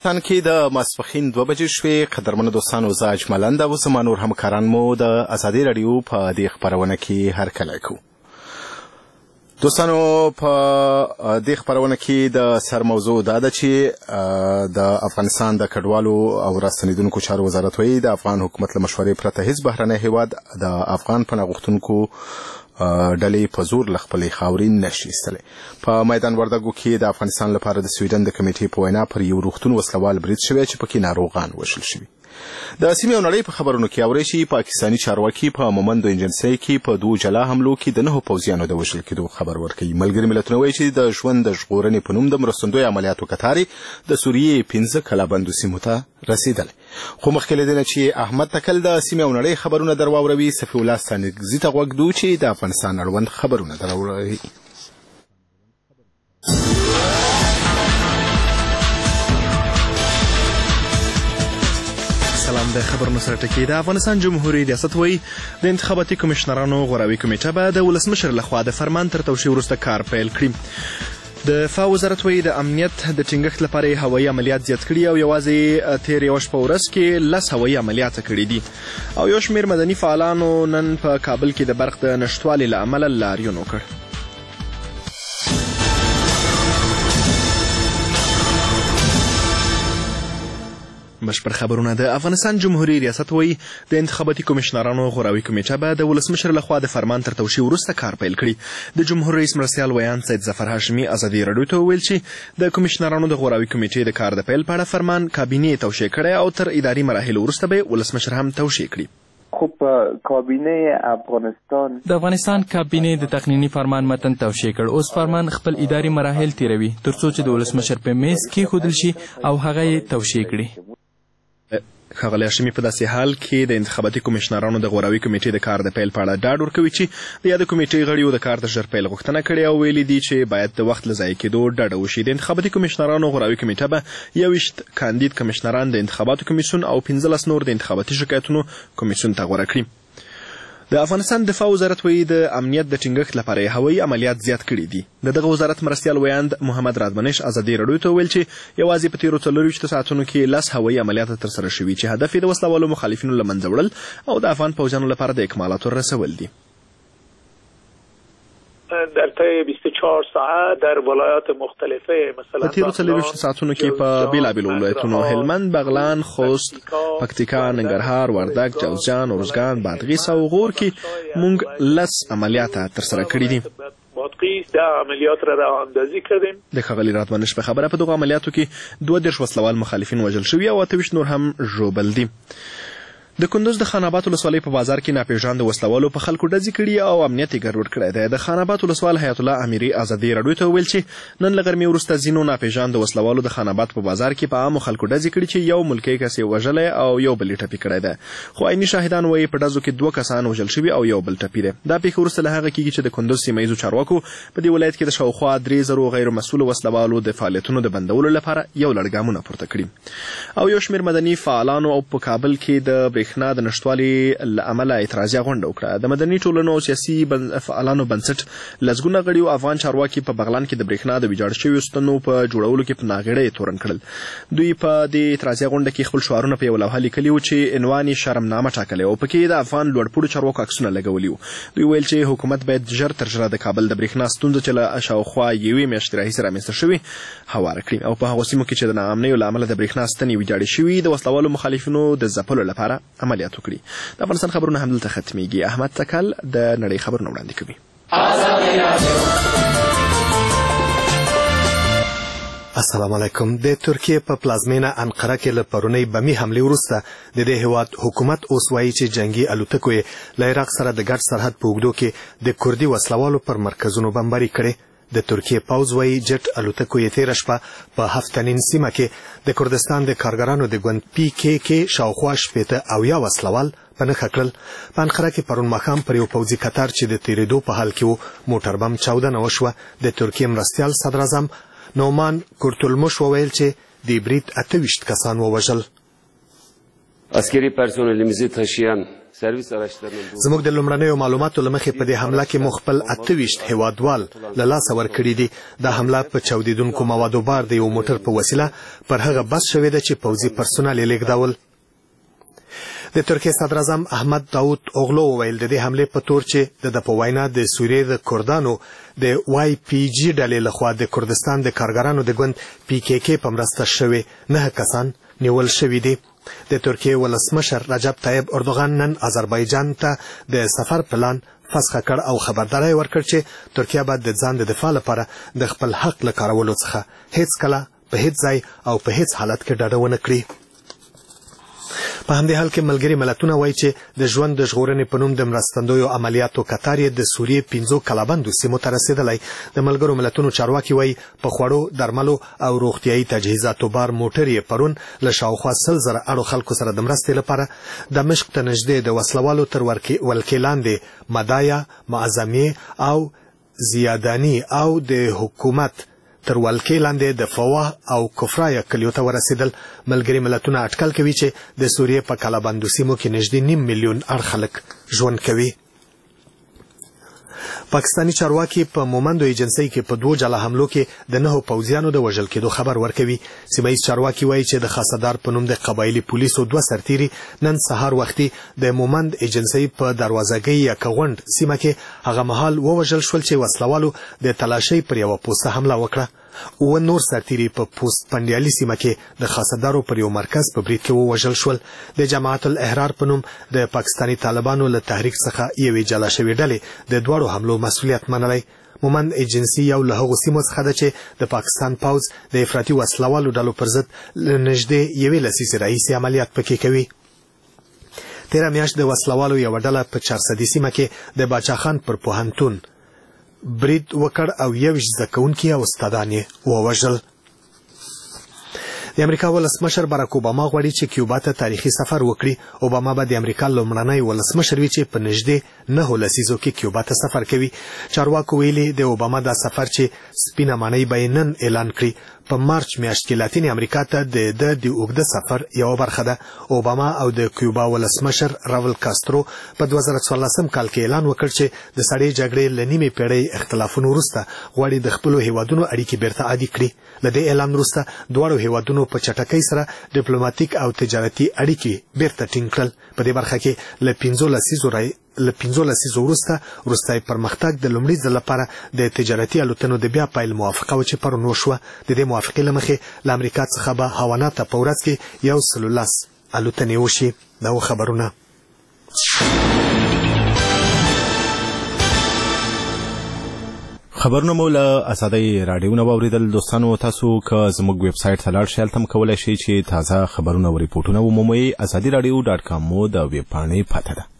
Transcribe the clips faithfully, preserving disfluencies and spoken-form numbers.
تن کې د ماسپښین دوه بجې شوې. قدرمنو دوستانو، زه اجملند او زما نور همکاران مو د ازادي راډیو په دې خپرونه کې هرکلی کوو. دوستانو، په دې خپرونه کې د سر موضوع دا ده چې د افغانستان د کډوالو او راستنېدونکو چارو وزارت وایي د افغان حکومت له مشورې پرته هیڅ بهرنی هیواد د افغان پناه غوښتونکو ډلې په زور له خپلې خاورې نشي ایستلی. په میدان وردګو کې د افغانستان لپاره د سویډن د کمیټې په وینا پر یو روغتون وسلوال برید شوی چې پکې ناروغان وژل شوي. د سیمې او نړۍ په خبرونو کې اورئ چې پاکستاني چارواکي په مومند ایجنسۍ کې په دوو جلا حملو کې د نهو پوځیانو د وژل کېدو خبر ورکوي. ملګري ملتونه وایي چې د ژوند د ژغورنې په نوم د مرستندوی عملیاتو کتارې د سوریې پنځه کلابندو سیمو ته رسېدلی. خو مخکې له دې نه چې احمد تکل د سیمې او نړۍ خبرونه در واوروي، صفي الله ستانکزي ته غوږ ږدو چې د افغانستان اړوند خبرونه در واوروي. سلام. د خبرونو سره ټکی. د افغانستان جمهوریت ریاست وایي د انتخاباتي کمیشنرانو غوراوي کمیټه به د ولسمشر لخوا د فرمان تر توشیح وروسته کار پیل کړي. د دفاع وزارت وایي د امنیت د ټینګښت لپاره یې هوایي عملیات زیات کړي او یوازې تېر یوه شپه ورځ کې لس هوایي عملیات کړي دي. او یو شمېر مدني فعالانو نن په کابل کې د برق د نشتوالي له امله لاریون وکړ. بشپړ خبرونه. د افغانستان جمهوریت ریاست وایي د انتخاباتي کمیشنرانو غوراوي کمیټه به د ولسمشر لخوا د فرمان تر توشیح وروسته کار پیل کړي. د جمهور رئیس مرستیال ویان سید ظفر هاشمي ازادي راډیو ته وویل چې د کمیشنرانو د غوراوي کمیټې د کار د پیل په اړه فرمان کابینې توشیح کړی او تر اداري مراحلو وروسته به ولسمشر هم توشیح کړي. خب کابینه افغانستان د افغانستان کابینې د تقنینی فرمان متن توشیح کړ. اوس فرمان خپل اداري مراحل تیروي ترڅو چې د ولسمشر په میز کېښودل شي او هغه یې توشیح کړي. ښاغلی هاشمي په داسې حال کې د انتخاباتي کمیشنرانو د غوراوي کمیټې د کار د پیل په اړه ډاډ ورکوي چې د یاده کمیټې غړیو د کار د ژر پیل غوښتنه کړې او ویلي دي چې باید د وخت له ضایع کېدو ډډه وشي. د انتخاباتي کمیشنرانو غوراوي کمیټه به یوویشت کاندید کمیشنران د انتخاباتو کمیسیون او پنځلس نور د انتخاباتي شکایتونو کمیسیون ته غوره کړي. د افغانستان دفاع وزارت وایي د امنیت د ټینګښت لپاره یې هوایي عملیات زیات کړي دي. د دغه وزارت مرستیال ویاند محمد رادمنش ازادي راډیو ته وویل چې یوازې په تېرو څلرویشتو ساعتونو کې لس هوایي عملیات ترسره شوي چې هدف یې د وسلوالو مخالفینو له منځه وړل او د افغان پوځیانو لپاره د اکمالاتو رسول دي. در طی بیست و چهار ساعت در ولایات مختلفه مثلا په تیرو څلرویشتو ساعتونو کې په بیلابیلو ولایتونو هلمند، بغلان، خوست، پکتیکا، ننګرهار، وردګ، جوزجان، ارزګان، بادغیس او غور کې موږ لس عملیات ترسره کړي دي. بادغیس ده عملیات را راه اندازی کردیم. د ښاغلي رادمنش په خبره په دغو عملیاتو کې دوه دېرش وسلوال مخالفین وژل شوي او اته ویشت نور هم ژوبل دي. د کندوز د خان آباد ولسوالۍ په بازار کې ناپېژاندو وسلوالو په خلکو ډزې کړي او امنیت یې ګډوډ کړی دی. د خان آباد ولسوال حیات الله امیري ازادي راډیو ته وویل چې نن له غرمې وروسته ځینو ناپېژاندو وسلوالو د خان آباد په بازار کې په عامو خلکو ډزې کړي چې یو ملکي کس یې وژلی او یو بل یې ټپي کړی دی. خو عیني شاهدان وایي په ډزو کې دوه کسان وژل شوي او یو بل ټپي دی. دا پیښه وروسته له هغه کېږي چې د کندوز سیمه ییزو چارواکو په دې ولایت کې د شاوخوا درې زرو غیر مسؤلو وسلوالو د فعالیتونو د بندولو لپاره یو لړ ګامونه پورته کړي. او یو شمېر مدني فعالانو او په کابل کې د برېښنا د نشتوالي له امله اعتراضیه غونډه وکړه. د مدني ټولنو او سیاسي فعالانو بنسټ لسګونه غړي او افغان چارواکي په بغلان کې د برېښنا د ویجاړ شویو ستنو په جوړولو کې په ناغېړۍ تورن کړل. دوی په دې اعتراضیه غونډه کې خپل شعارونه په یوه لوحه لیکلي وو چې عنوان یې شرمنامه ټاکلی او پکې د افغان لوړپوړو چارواکو عکسونه لګولي وو. دوی ویل چې حکومت باید ژر تر ژره د کابل د برېښنا ستونزه چې له شاوخوا یوې میاشتې راهیسې رامنځته شوې هواره کړي او په هغو سیمو کې چې د ناامنیو له امله د برېښنا ستنې ویجاړې شوي د وسلوالو مخالفینو د ځپلو لپاره عملیات وکړي. د افغانستان خبرونه همدلته ختمیږي. احمد تکل د نړۍ خبرونه وړاندې کوي. السلام علیکم. د ترکیې په پلازمینه انقره کې له پرونۍ بمي حملې وروسته د دې هیواد حکومت اوس وایي چې جنګي الوتکو یې له عراق سره د ګډ سرحد په اوږدو کې د کردي وسلوالو پر مرکزونو بمباري کړې. د ترکیې پوځ وایي جټ الوتکو یې تېره شپه په هفتنین سیمه کې د کردستان د کارګرانو د ګوند پی کې کې شاوخوا شپېته اویا وسلوال په نښه کړل. په انقره کې پرون ماښام پر یو پوځي کتار چې د تېرېدو په حال کې و موټر بم چاودنه وشوه. د ترکیې مرستیال صدراعظم نومان کورتولموش وویل چې د برید اته ویشت کسان ووژل. askeri personelimizi taşıyan servis araçlarının زموږ د لومړنیو معلوماتو لمخې په دې حمله کې مخبل اتهویشت هیوادوال له لاسه ورکړي دي. دا حمله په چاودیدونکو موادو بار د یو موټر په وسیله پر هغه بس شوې ده چې پوځي پرسونل یې لیږدول. د ترکیې صدر اعظم احمد داود اوغلو وویل د دې حملې په تور چې د د په وینا د سوریې د کردانو د وای پی جی ډلې لخوا د کردستان د کارګرانو د ګوند پی کې کې په مرسته شوې نه کسان نیول شوي دي. د ترکیې ولسمشر رجب طیب اردوغان نن آذربایجان ته د سفر پلان فسخ کړ او خبرداری ورکړ چې ترکیه به د ځان د دفاع لپاره د خپل حق له کارولو څخه هیڅ کله په هیڅ ځای او په هیڅ حالت کې ډډه ونه کړي. په همدې حال کې ملګري ملتونه وایي چې د ژوند د ژغورنې په نوم د مرستندویو عملیاتو کتار یې د سوریې پنځو کلابندو سیمو ته رسېدلی. د ملګرو ملتونو چارواکي وایي په خوړو درملو او روغتیایي تجهیزاتو بار موټر یې پرون له شاوخوا سل زره اړو خلکو سره د مرستې لپاره دمشق ته نږدې د وسلوالو تر ولکې لاندې مدایا معظمې او زیادانی او د حکومت تر ولکې لاندې د فواه او کفرایه کلیو ته ورسېدل. ملګري ملتونه اټکل کوي چې د سوریې په کلابندو سیمو کې نږدې نیم میلیون اړ خلک ژوند کوي. پاکستانی چارواکي په مومندو ایجنسۍ کې په دوه جلا حملو کې د نهو پوځیانو د وژل کېدو خبر ورکوي. سیمه ییز چارواکي وایي چې د خاصدار په نوم د قبایلي پولیسو دوه سرتیري نن سهار وختي د مومند ایجنسۍ په دروازګۍ یا کغونډ سیمه کې هغه مهال ووژل شول چې وسلوالو د تلاشۍ پر یوه پوسته حمله وکړه. او نور سرتیري په پوست پنډیالي سیمه کې د خاصدارو پر یو مرکز په برید کې ووژل شول. د جماعت الاحرار په نوم د پاکستانی طالبانو له تحریک څخه یوې جلا شوې ډلې د دواړو حملو مسؤلیت منلی. مومند ایجنسي یو له هغو سیمو څخه ده چې د پاکستان پوځ د افراطي وسلوالو ډلو پر ضد له نږدې یوې لسیزې راهیسې عملیات پکې کوي. تېره میاشت د وسلوالو یوه ډله په چارسدي سیمه کې د باچاخان پر پوهنتون برید وکړ او یویشت زده کوونکي او استادان یې ووژل. د امریکا ولسمشر باراک اوباما غواړي چې کیوبا ته تاریخي سفر وکړي. اوباما به د امریکا لومړنی ولسمشر وي چې په نږدې نهو لسیزو کې کیوبا ته سفر کوي. چارواکو ویلي د اوباما دا سفر چې سپینه ماڼۍ به یې نن اعلان کړي په مارچ میاشت کې لاتینې امریکا ته د ده د اوږده سفر یوه برخه ده. اوباما او د کیوبا ولسمشر راول کاسترو په دوه زره څوارلسم کال کې اعلان وکړ چې د سړې جګړې له نیمې پېړۍ اختلافونو وروسته غواړي د خپلو هیوادونو اړیکې بیرته عادي کړي. له دې اعلان وروسته دواړو هیوادونو په چټکۍ سره ډیپلوماتیک او تجارتي اړیکې بیرته ټینګ کړل. په دې برخه کې له پنځو لسیزو له پنځو لسیزو وروسته وروستی پرمختګ د لومړي ځل لپاره د تجارتي الوتنو د بیا پیل موافقه وه چې پرون وشوه. د دې موافقې له مخې له امریکا څخه به هاوانا ته په ورځ کې یو سل لس الوتنې وشي. دا و خبرونه. خبرونه مو له ازادۍ راډیو نه واورېدل. دوستانو تاسو که زموږ ویب سایټ ته لاړ شئ هلته هم کولی شئ چې تازه خبرونه او ریپورټونه ومومئ. ازادي راډیو ډاټ کام مو د ویب پاڼې پته ده.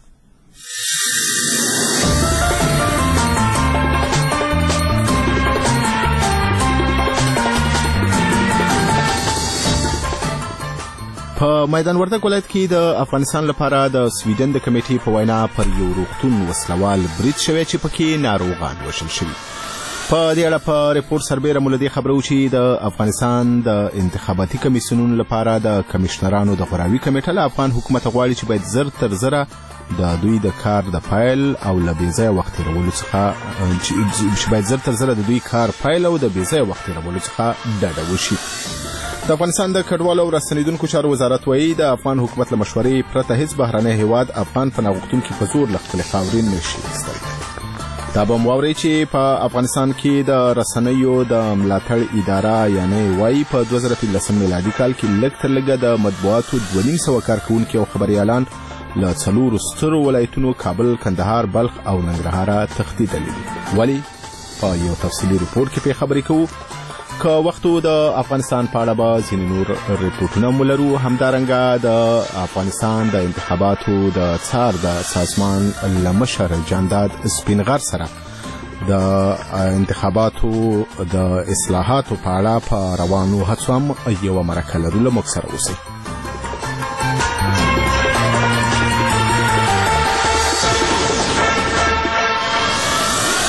په میدان وردګ ولایت کې د افغانستان لپاره د سویډن د کمیټې په وینا پر یو روغتون وسلوال برید شوی چې پکې ناروغان وژل شوي. په دې اړه په ریپورټ سربیره مو له دې خبرو چې د افغانستان د انتخاباتي کمیسیونونو لپاره د کمیشنرانو د غوراوي کمیټه له افغان حکومت غواړي چې باید زر تر زره د دوی د کار د پایل او له بېځایه وخت تېرولو څخه چې باید زر تر زره د دوی کار پایل او د بېځایه وخت تېرولو څخه ډډه وشي. د افغانستان د کډوالو او راستنېدونکو چارو وزارت وایي د افغان حکومت له مشورې پرته هیڅ بهرنی هیواد افغان پناه غوښتونکي په زور له خپلې خاورې نه شي ایستلی. دا به هم واورئ چې په افغانستان کې د رسنیو د ملاتړ اداره یعنې وایي په دوه زره پنځلسم میلادي کال کې لږ تر لږه د مطبوعاتو دوه نیم سوه کارکوونکي او خبریالان له څلورو سترو ولایتونو کابل، کندهار، بلخ او ننګرهاره تښتېدلي دي. ولې؟ په یو تفصیلي ریپورټ کې پرې خبرې کوو. که وختو د افغانستان په اړه به ځینې نور ریپورټونه مو لرو. همدارنګه د افغانستان د انتخاباتو د څار د سازمان له مشر جانداد سپینغر سره د انتخاباتو د اصلاحاتو په اړه په روانو هڅو هم یوه مرکه لرو. له موږ سره اوسئ.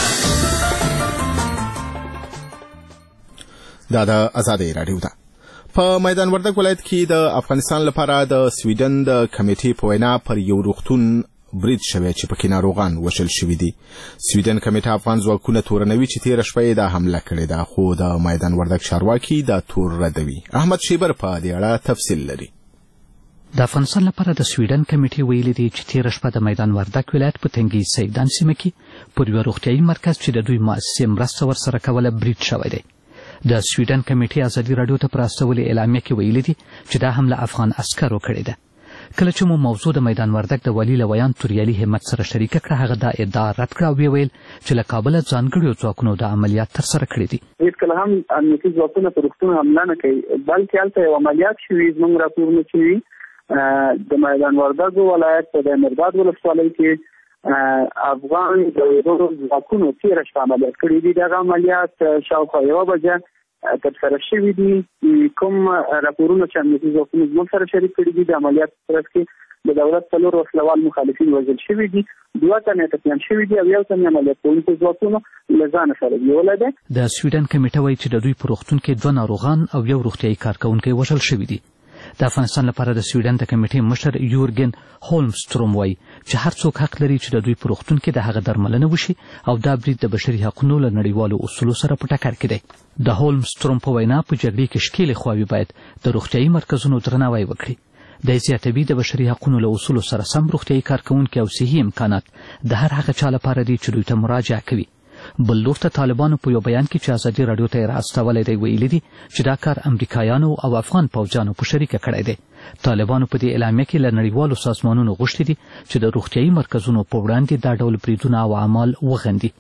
دا د ازادۍ راډیو ده. په میدان وردګ ولایت کې د افغانستان لپاره د سویډن د کمیټې په وینا پر یو روغتون برید شوی چې پکې ناروغان وژل شوي دي. سویډن کمیټه افغان ځواکونه تورنوي چې تېره شپه یې دا حمله کړې ده، خو د میدان وردګ چارواکي دا تور ردوي. احمد شیبر په دې اړه تفصیل لري. د افغانستان لپاره د سویډن کمیټې ویلي دي چې تېره شپه د میدان وردګ ولایت په تنګي سیدان سیمه کې پر یوه روغتیایي مرکز چې د دوی مؤسسې مرسته ورسره کوله برید شوی دی. د سویډن کمیټې ازادي راډیو ته په راستولې اعلامیه کې ویلي دي چې دا حمله افغان عسکرو کړې ده. کله چې مو موضوع د میدان وردګ د والي له ویان توریالي همت سره شریکه کړه، هغه دا ادعا رد کړه او ویل چې له کابله ځانګړیو ځواکونو دا عملیات ترسره کړي دي. هېڅکله هم امنیتي ځواکونه پر روغتون حمله نه کوي، بلکې هلته یو عملیات شوي زموږ راپورونه چې وي د میدان وردګ ولایت په د مرداد ولسوالۍ کې افغان د ځواکونو تېره شپه عملیات کړي دي. دغه عملیات شاوخوا یوه بجه ترسره شوي دي. کوم راپورونه چې امنیتي ځواکونه زموږ سره شریک کړي دي د عملیات په ترڅ کې د دولت څلور وسلوال مخالفین وژل شوي دي، دوه تنه ټپیان شوي دي او یو تن عملیات کوونکو ځواکونو له ځانه سره بیولی دی. د سویډن کمیټه وایي چې د دوی په روغتون کې دوه ناروغان او یو روغتیایي کارکوونکی وژل شوي دي. د افغانستان لپاره د سویډن د کمیټې مشر یورګن هولمستروم وایي چې هر څوک حق لري چې د دوی په روغتون کې د هغه درملنه وشي او دا برید د بشري حقونو له نړیوالو اصولو سره په ټکر کې دی. د هولمستروم په وینا په جګړې کې ښکېلې خواوې باید د روغتیایي مرکزونو درناوی وکړي. د زیاتوي د بشري حقونو له اصولو سره سم روغتیایي کارکوونکي او صحي امکانات د هر هغه چا لپاره دي چې دوی ته مراجعه کوي. بل لور ته طالبانو په یو بیان کې چې ازادي راډیو ته یې رااستولی دی ویلي دي چې دا کار امریکایانو او افغان پوځیانو په شریکه کړی دی. طالبانو په دې اعلامیه کې له نړیوالو سازمانونو غوښتي دي چې د روغتیایي مرکزونو په وړاندې دا ډول بریدونه او اعمال وغندي.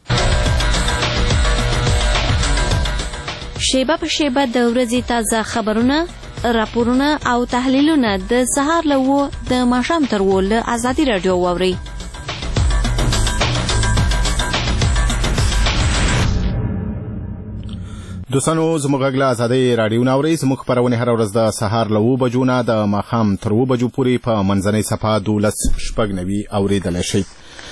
شیبه په شیبه د ورځې تازه خبرونه، راپورونه او تحلیلونه د سهار له اوو د ماښام تر اوو له ازادي راډیو واورئ. دوستانو زموږ غږ له ازادۍ راډیو نه اورئ. زموږ خپرونې هره ورځ د سهار له اوو بجو نه د ماښام تر اوو بجو پورې په منځنۍ صفحه دولس شپږ نوي اورېدلی شئ.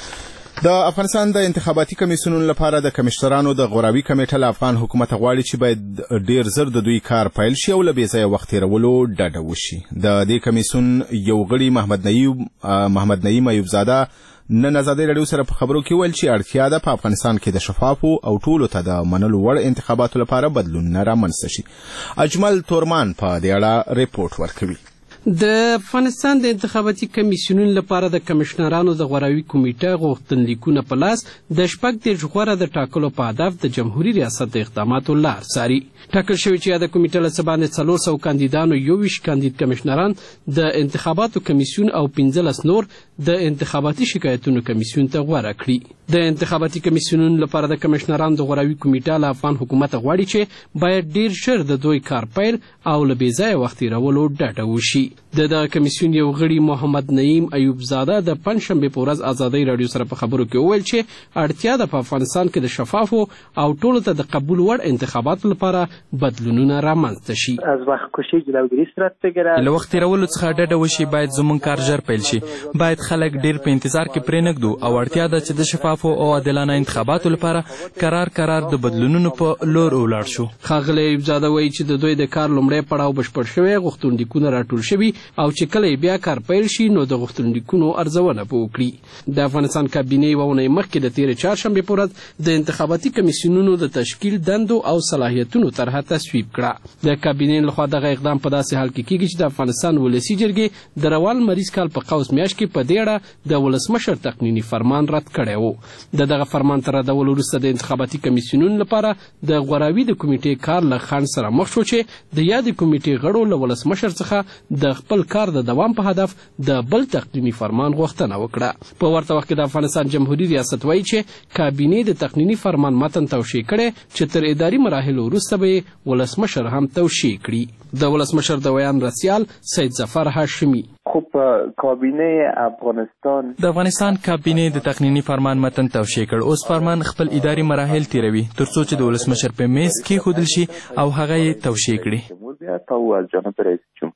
د افغانستان د انتخاباتي کمیسیونونو لپاره د کمشنرانو د غوراوي کمیټه له افغان حکومت غواړي چې باید ډیر زر د دوی کار پیل شي او له بې ځایه وخت تېرولو ډډه وشي. د دې کمیسیون یو غړي محمد نعیم محمد نعیم ایوبزاده نن ازادي راډیو سره په خبرو کې ویل چې اړتیا ده په افغانستان کې د شفافو او ټولو ته د منلو وړ انتخاباتو لپاره بدلونونه رامنځته شي. اجمل تورمان په دې اړه ریپورټ ورکوي. د افغانستان د انتخاباتي کمیسیونونو لپاره د کمشنرانو د غوراوي کمیټه غوښتنلیکونه په لاس د شپږ دېرش غوره د ټاکلو په هدف د جمهوري ریاست د اقداماتو لار څاري. ټاکل شوي چې یاده کمیټه له څه باندې څلور سوه کاندیدانو یو ویشت کاندید کمشنران د انتخاباتو کمیسیون او پنځلس نور د انتخاباتي شکایتونو کمیسیون ته غوره کړي. د انتخاباتي کمیسیونونو لپاره د کمشنرانو د غوراوي کمیټه له افغان حکومت غواړي چې باید ډیر ژر د دوی کار پیل او له بې ځایه وخت تېرولو ډډه وشي. د دغه کمیسیون یو غړي محمد نعیم ایوبزاده د پنجشنبې په ورځ ازادۍ راډیو سره په خبرو کې وویل چې اړتیا ده په افغانستان کې د شفافو او ټولو ته د قبول وړ انتخاباتو لپاره بدلونونه رامنځته شي. از وخت کشی جلوگیری صورت بگیرد. له وخت تېرولو څخه ډډه وشي. باید زموږ کار ژر پیل شي. باید خلک ډیر په انتظار کې پرې نږدو او اړتیا ده چې د شفافو او عادلانه انتخاباتو لپاره قرار قرار د بدلونونو په لور ولاړ شو. ښاغلی ایوبزاده وایي چې د دوی د کار لومړی پړاو بشپړ شوی، غوښتنلیکونه راټول شوي او چې کله بیا کار پیل شي نو د غوښتنلیکونو ارزونه به وکړي. د افغانستان کابینې یوه اونۍ مخکې د تېرې چهارشنبې په ورځ د انتخاباتي کمیسیونونو د تشکیل دندو او صلاحیتونو طرحه تصویب کړه. د کابینې لخوا دغه اقدام په داسې حال کې کیږي چې د افغانستان ولسي جرګې د روان مریض کال په قوس میاشت کې په دې اړه د ولسمشر تقنیني فرمان رد کړی و. د دغه فرمان تر ردولو وروسته د انتخاباتي کمیسیونونو لپاره د غوراوي د کمیټې کار له خنډ سره مخ شو چې د یادې کمیټې غړو له ولسمشر څخه د خپل کار د دوام په هدف د بل تقنیني فرمان غوښتنه وکړه. په ورته وخت کې د افغانستان جمهوري ریاست وایي چې کابینې د تقنیني فرمان متن توشیح کړی چې تر اداري مراحلو وروسته به یې ولسمشر هم توشیح کړي. د ولسمشر د ویان رسیال سید ظفر هاشمي: خب کابینه افغانستان د افغانستان کابینې د تقنیني فرمان متن توشیح کړ. اوس فرمان خپل اداري مراحل تیروي ترڅو چې د ولسمشر په میز کېښودل شي او هغه یې توشیح کړي. او از جانب رئیس جمهور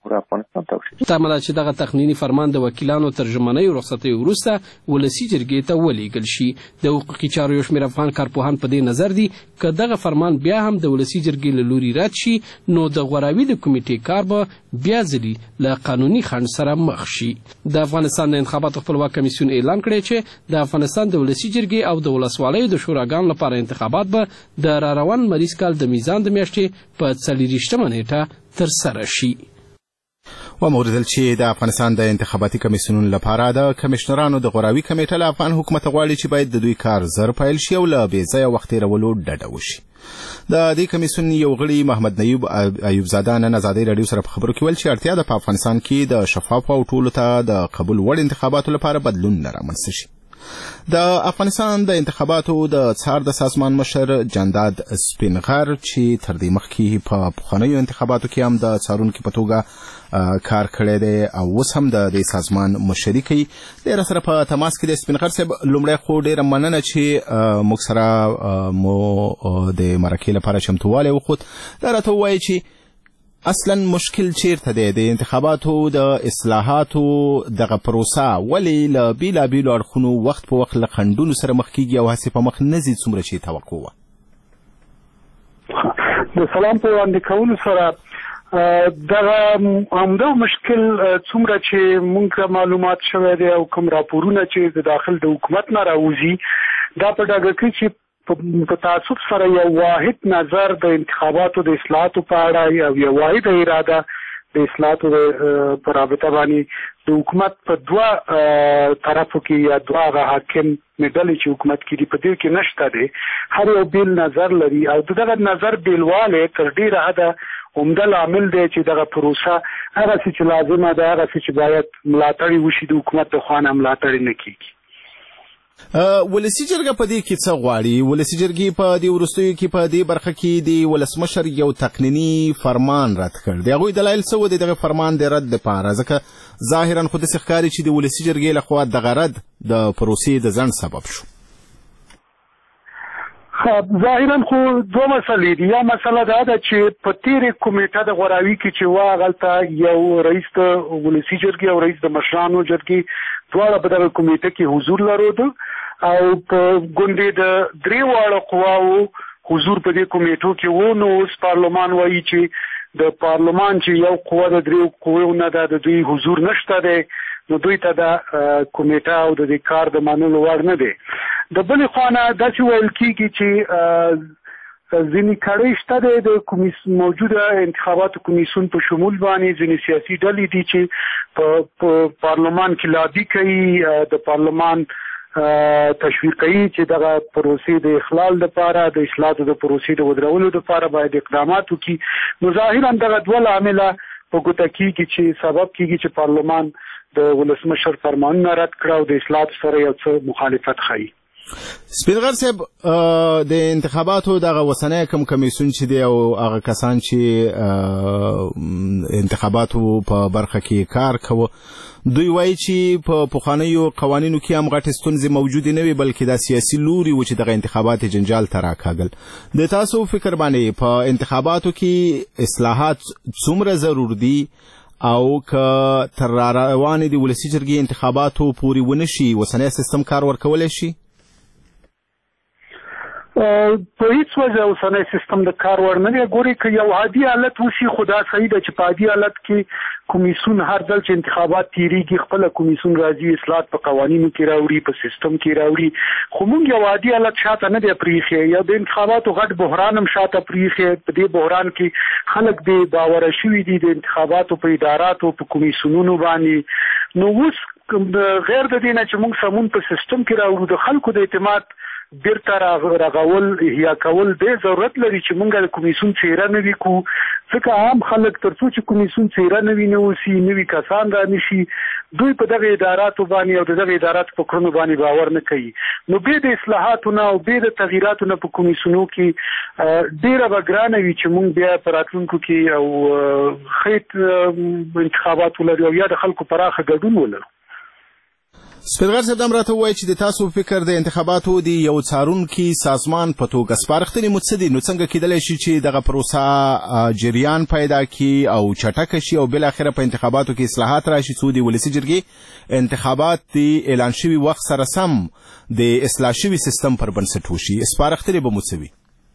پورا افغانستان ته وشي. تمه ده چې دغه تقنیني فرمان د وکیلانو ترجمانۍ رخصتۍ وروسته ولسي جرګې ته ولیږل شي. د حقوقي چارو یو شمېر افغان کارپوهان په دې نظر دي که دغه فرمان بیا هم د ولسي جرګې له لوري رد شي نو د غوراوي د کمیټې کار به بیا ځلي له قانوني خنډ سره مخ شي. د افغانستان د انتخاباتو خپلواک کمیسیون اعلان کړی چې د افغانستان د ولسي جرګې او د ولسوالیو د شوراګانو لپاره انتخابات به د راروان مریض کال د میزان د میاشتې په څلېرویشتمه نیټه ترسره شي. وموردل چې د افغانستان د انتخاباتي کمیسیونونو لپاره د کمشنرانو د غوراوي کمیټه له افغان حکومت غواړي چې باید د دوی کار زر پیل شي او له بې ځایه وخت تېرولو ډډه وشي. د دې کمیسیون یو غړي محمد نایب ایوبزاده نن ازادۍ راډیو سره په خبرو کې ویل چې اړتیا ده په افغانستان کې د شفافو او ټولو ته د قبول وړ انتخاباتو لپاره بدلون رامنځته شي. د افغانستان د انتخاباتو د څار د سازمان مشر جانداد سپینغر چې تر دې مخکې په پخوانیو انتخاباتو کې هم د څارونکي په توګه کار کړی دی او اوس هم د دې سازمان مشري کوي. د را سره په تماس کې د سپینغر صاحب لومړی خو ډېره مننه چې موږ سره مو د مرکې لپاره چمتووالی وښود. دا راته ووایي چې اصلا مشکل چیرته دی د انتخاباتو د اصلاحاتو دغه پروسه ولې له بیلابیلو اړخونو وخت په وخت له خنډونو سره مخ کیږي او هسې په مخ نه ځي څومره چې توقع وه؟ د سلام په وړاندې کولو سره دغه همدا مشکل څومره چې موږ معلومات شوی دی او کوم راپورونه چې د داخل د حکومت نه راوځي دا په ډاګه کوي چې په تعصب سره یو واحد نظر د انتخاباتو د اصلاحاتو په اړه او یو واحد اراده د اصلاحاتو په رابطه باندې د حکومت په دوه طرفو کې یا دوه حاکم ډلې چې حکومت کې دي په دې کې نشته دی. هر یو بیل نظر لري او دغه نظر بیلواله تر ډیره حده عمده لامل دی چې دغه پروسه هغه چې لازمه ده هغه چې باید ملاتړ وشي د حکومت د خوا نه ملاتړ نه کیږي. ولسي جرګه په دې کې څه غواړي؟ ولسي جرګې په دې وروستیو کې په دې برخه کې د ولسمشر یو تقنیني فرمان رد کړ. د هغوی دلایل څه و د دغه فرمان د رد دپاره؟ ځکه ظاهرا خو داسې ښکاري چې د ولسي جرګې لخوا دغه رد د پروسې د ځنډ سبب شو. ظاهرا خو دوه مسلې دي. یو مسله دا ده چې په تېرې کمیټه د غوراوي کې چې وه هغلته یو رئیس د ولسي جرګې او رئیس د مشرانو جرګې دواړه په دغه کمیټه کې حضور لرلو او په ګوندې د درې واړو قواو حضور په دې کمیټو کې و. نو اوس پارلمان وایي چې د پارلمان چې یو قوه د درې قوو نه ده د دوی حضور نشته دی نو دوی ته دا کمیټه او د دې کار د منلو وړ نه دی. د بلې خوا نه داسې ویل کېږي چې ځینې کړۍ شته دی د موجوده انتخاباتو کمیسیون په شمول باندې ځینې سیاسي ډلې دي چې په پارلمان کې لابي کوي د پارلمان تشویق کوي چې دغه پروسې د اخلال لپاره د اصلاحاتو د پروسې د ودرولو لپاره باید اقدامات وکړي. نو ظاهرا دغه دوه لامله په ګوته کېږي چې سبب کېږي چې پارلمان د ولسمشر فرمانونه رد کړه او د اصلاحاتو سره یو څه مخالفت ښیي. سپینغر صاحب د انتخاباتو دغه وسنی کوم کمیسیون چې دی او هغه کسان چې انتخاباتو په برخه کې کار کوي دوی وایي چې په پخوانیو قوانینو کې هم غټې ستونزې موجودې نه وي بلکې دا سیاسي لوري و چې دغه انتخابات جنجال ته راکاږل. د تاسو فکر باندې په انتخاباتو کې اصلاحات څومره ضرور دي او که تر راروانې د ولسي جرګې انتخاباتو پورې ونه شي وسنی سیستم کار ورکولی شي؟ په هیڅ وجه اوسنی سیستم د کار وړ نه دی. ګورئ که یو عادي حالت وشي خو دا صحیح ده چې په عادي حالت کې کمیسیون هر ځل چې انتخابات تیریږي خپله کمیسیون راځي اصلاحات په قوانینو کې راوړي په سیستم کې راوړي. خو موږ یو عادي حالت شاته نه دی پرېښی. یو د انتخاباتو غټ بحران هم شاته پرېښی. په دې بحران کې خلک بې باوره شوي دي د انتخاباتو په اداراتو په کمیسیونونو باندې. نو اوس غیر د دې نه چې موږ سمون په سیستم کې راوړو د خلکو د اعتماد بیرته رغول احیا کول به ضرورت لري چې موږ د کمیسیون څیره نه وکړو ځکه عام خلک تر څو چې کمیسیون څیره نه وي نه اوسي نوي کسان را نشي دوی په دغه اداراتو باندې او دغه اداراتو په کړنو باندې باور نه کوي. نو به د اصلاحاتو نه او به د تغییراتو نه په کمیسیونو کې ډیره به ګرانه وي چې موږ بیا په راتلونکو کې او خیت انتخابات ولرو او یا د خلکو پراخه ګډون ولرو. سپیلغر صاحب دا راته ووایي چې د تاسو فکر د انتخاباتو د یو څارونکي سازمان په توګه سپارښتنې مو څه دي؟ نو څنګه کیدلی شي چې دغه پروسه جریان پیدا کړي او چټکه شي او بالاخره په انتخاباتو کې اصلاحات راشي څو د ولسي جرګې انتخابات د اعلان شوي وخت سره سم د اصلاح شوي سیستم پر بنسټ وشي؟ سپارښتنې به مو څه وي؟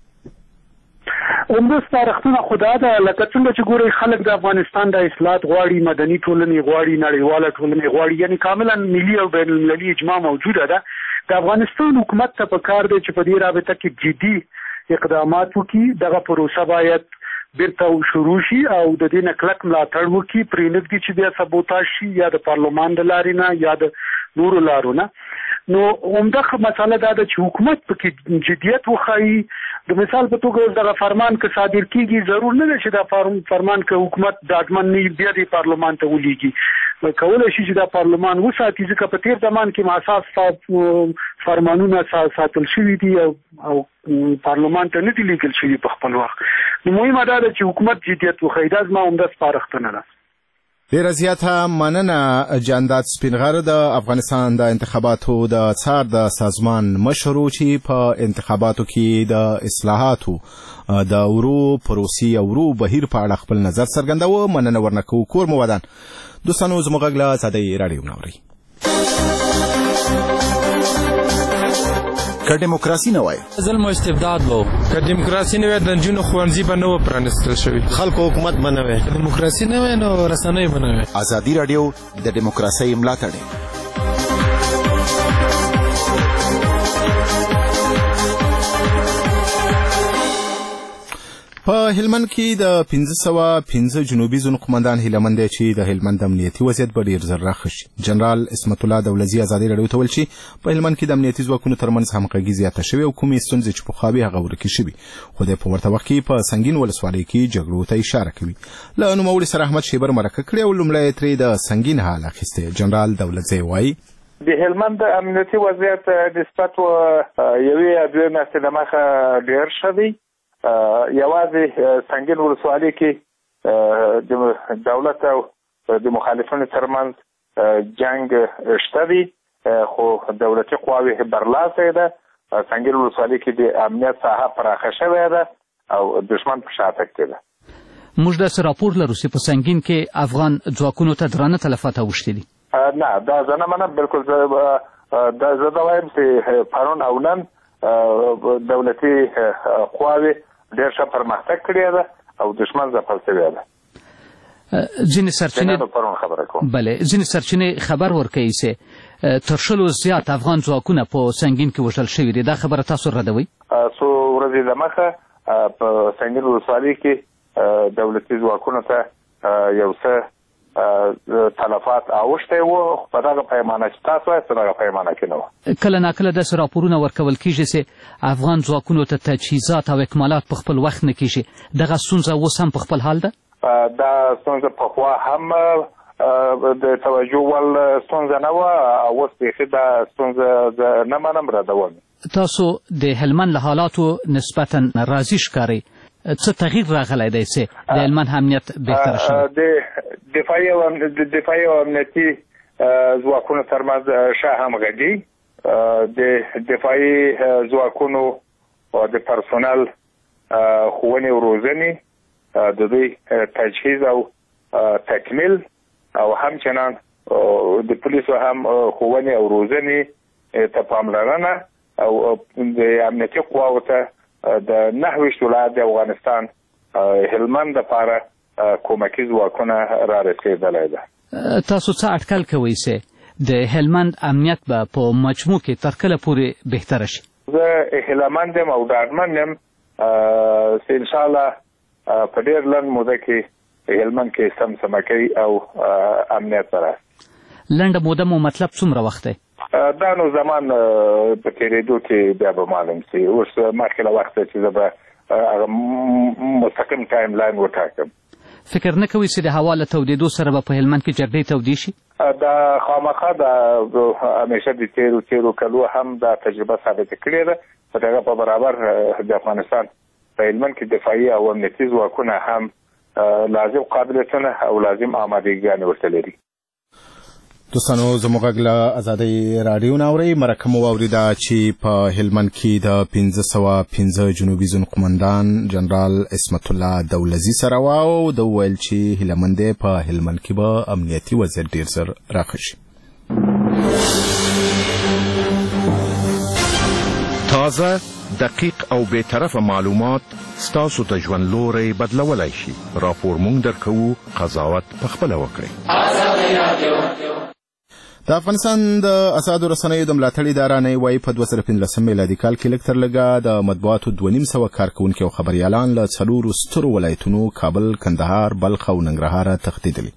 عمده سپارښتنه خو دا ده لکه څنګه چې ګورئ خلک د افغانستان د اصلاحات غواړي، مدني ټولنې غواړي، نړیواله ټولنې غواړي، یعنی کاملا ملي او بین المللي اجماع موجوده ده. د افغانستان حکومت ته پکار دی چې په دې رابطه کې جدي اقدامات وکړي، دغه پروسه باید بیرته شروع شي او د دې نه کلک ملاتړ وکړي، پرېنږدي چې بیا سبوتاژ شي یا د پارلمان د لارې نه یا د نورو لارو نه. نو عمده مسله دا ده چې حکومت پکې جدیت وښایي. د مثال په توګه دغه فرمان که صادر کیږي ضرور نه ده چې دا فرمان که حکومت ډاډمن نه بیا د پارلمان ته ولیږي، کولی شي چې دا پارلمان وساتي، ځکه په تیر زمان کې اساس فرمانونه ساتل شوي دي او پارلمان ته نه دي لیږل شوي په خپل وخت. نو مهمه دا ده چې حکومت جدیت وښایي. دا زما عمده سپارښتنه ده. ډیره زیاته مننه جانداد سپینغر د افغانستان د انتخاباتو د څار د سازمان مشر چې په انتخاباتو کې د اصلاحاتو د ورو پروسې او ورو بهیر په اړه خپل نظر څرګنداوه. مننه ورنه کوو. کور مو ودان دوستانو، زموږ غږ له ازادۍ راډیو نه اورئ. که ډیموکراسي نه وای ظلم او استبداد وو، که ډیموکراسي نه وای د نجونو ښوونځي به نه و پرانیستل شوي، خلکو حکومت به نه وای، که ډیموکراسي نه وای نو رسنۍ به نه وای. ازادي راډیو د ډیموکراسۍ ملاتړ په هلمند کې د پنځه سوه پنځه جنوبي زون قومندان هیلمند دی چې د هلمند امنیتي وضعیت به ډېر ژر راښه شي. جنرال اسمت الله دولزي ازادي راډیو ته ویل چې په هلمند کې د امنیتي ځواکونو ترمنځ همغږي زیاته شوې او کومې ستونزې چې پخوا وې هغه ورکې شوي، خو دی په ورته وخت کې په سنګین ولسوالۍ کې جګړو ته اشاره کوي. له نوموړي سره احمد شیبر مرکه کړې او لومړی ترې د سنګین حال اخیستی. جنرال دولزي وایي د هلمند امنیتي وضعیت نسبت یوې یا دوې میاشتې دمخه ډېر ښه دی. یوازې سنګین ولسوالۍ کې د دولت او د مخالفینو ترمنځ جنگ شته دی، خو دولتي قواوې برلاسه ده. سنګین ولسوالۍ کې د امنیت ساحه پراخه شوې ده او دشمن په شا تکتی ده. موږ داسې راپور لرو چې په سنګین کې افغان ځواکونو ته درانه تلفات اوښتي دي. نه، دا زه نه منم. بالکل زه دا وایم چې پرون او نن دولتي قواوې ډېر ښه پرمختګ کړی ده او دشمن ځپل شوی ده. ځینې سرچینې پرون خبره کوم بله ځینې سرچینې خبر ورکوي چې تر شلو زیات افغان ځواکونه په سنګین کې وژل شوي دي. دا خبره تاسو ردوئ؟ څو ورځې دمخه په سنګین ولسوالۍ کې دولتي ځواکونو ته یو څه تلفات اوښتی وو، خو په دغه پیمانه چې تاسو وایاست دغه پیمانه کې نه وه. کله ناکله داسې راپورونه ورکول کېږي چې افغان ځواکونو ته تجهیزات او اکمالات په خپل وخت نه کېږي. دغه ستونزه اوس هم په خپل حال ده؟ دا ستونزه پخوا هم د توجه وړ ستونزه نه وه، اوس بیخي دا ستونزه زه نه منم، ردوم. تاسو د هلمند له حالاتو نسبتا راضي ښکارئ. څه تغییر راغلی دی چې د هلمند امنیت بهتره شوی؟ د دفاعي او د دفاعي او امنیتي ځواکونو ترمنځ ښه همغږي، د دفاعي ځواکونو او د پرسونل ښوونې او روزنې، د دوی تجهیز او تکمیل، او همچنان د پولیسو هم ښوونې او روزنې ته پاملرنه، او د امنیتي قواو ته د نهه ویشت ولایت د افغانستان هلمند لپاره کومکي ځواکونه را رسېدلی ده. تاسو څه اټکل کوئ چې د هلمند امنیت به په مجموع کې تر کله پورې بهتره شي؟ زه هیلهمند یم او ډاډمن یم چې انشاءالله په ډېر لنډ موده کې هلمند کې سمسمکۍ او امنیت به راشي. لنډه موده مو مطلب څومره وخت دی؟ دا نو زمان په تېرېدو کې بیا به معلوم شي. اوس مخکې له وخته چې زه به هغه مستقیم ټایم لاین وټاکم. فکر نه کوئ چې د هوا له تودېدو سره به په هلمند کې جګړې تودې شي؟ دا خامخا دا همیشه د تېرو تېرو کلو هم دا تجربه ثابته کړې ده. په دغه په برابر د افغانستان په هلمند کې دفاعي او امنیتي ځواکونه هم لازم قابلیتونه او لازم آمادګیانې ورته لري. دوستانو زموږ غږ له ازادۍ راډیو نه اورئ. مرکه مو واورېده چې په هلمند کې د پنځه سوه پنځه جنوبي زون قمندان جنرال عصمت الله دولزي سره وه او ده وویل چې هیلهمند دی په هلمند کې به امنیتي وضعیت ډېر زر راښه شي. تازه، دقیق او بی‌طرفه معلومات ستاسو د ژوند لوری بدلولی شي. راپور مونږ درکوو، قضاوت پخپله وکړئ. د افغانستان د اسعادو رسنیو د ملاتړ اداره نه وایي په دوه زره پنځلسم میلادي کال کې لږ تر لږه د مطبوعاتو دوه نیم سوه کارکوونکي او خبریالان له څلورو سترو ولایتونو کابل، کندهار، بلخ او ننګرهاره تښتېدلي.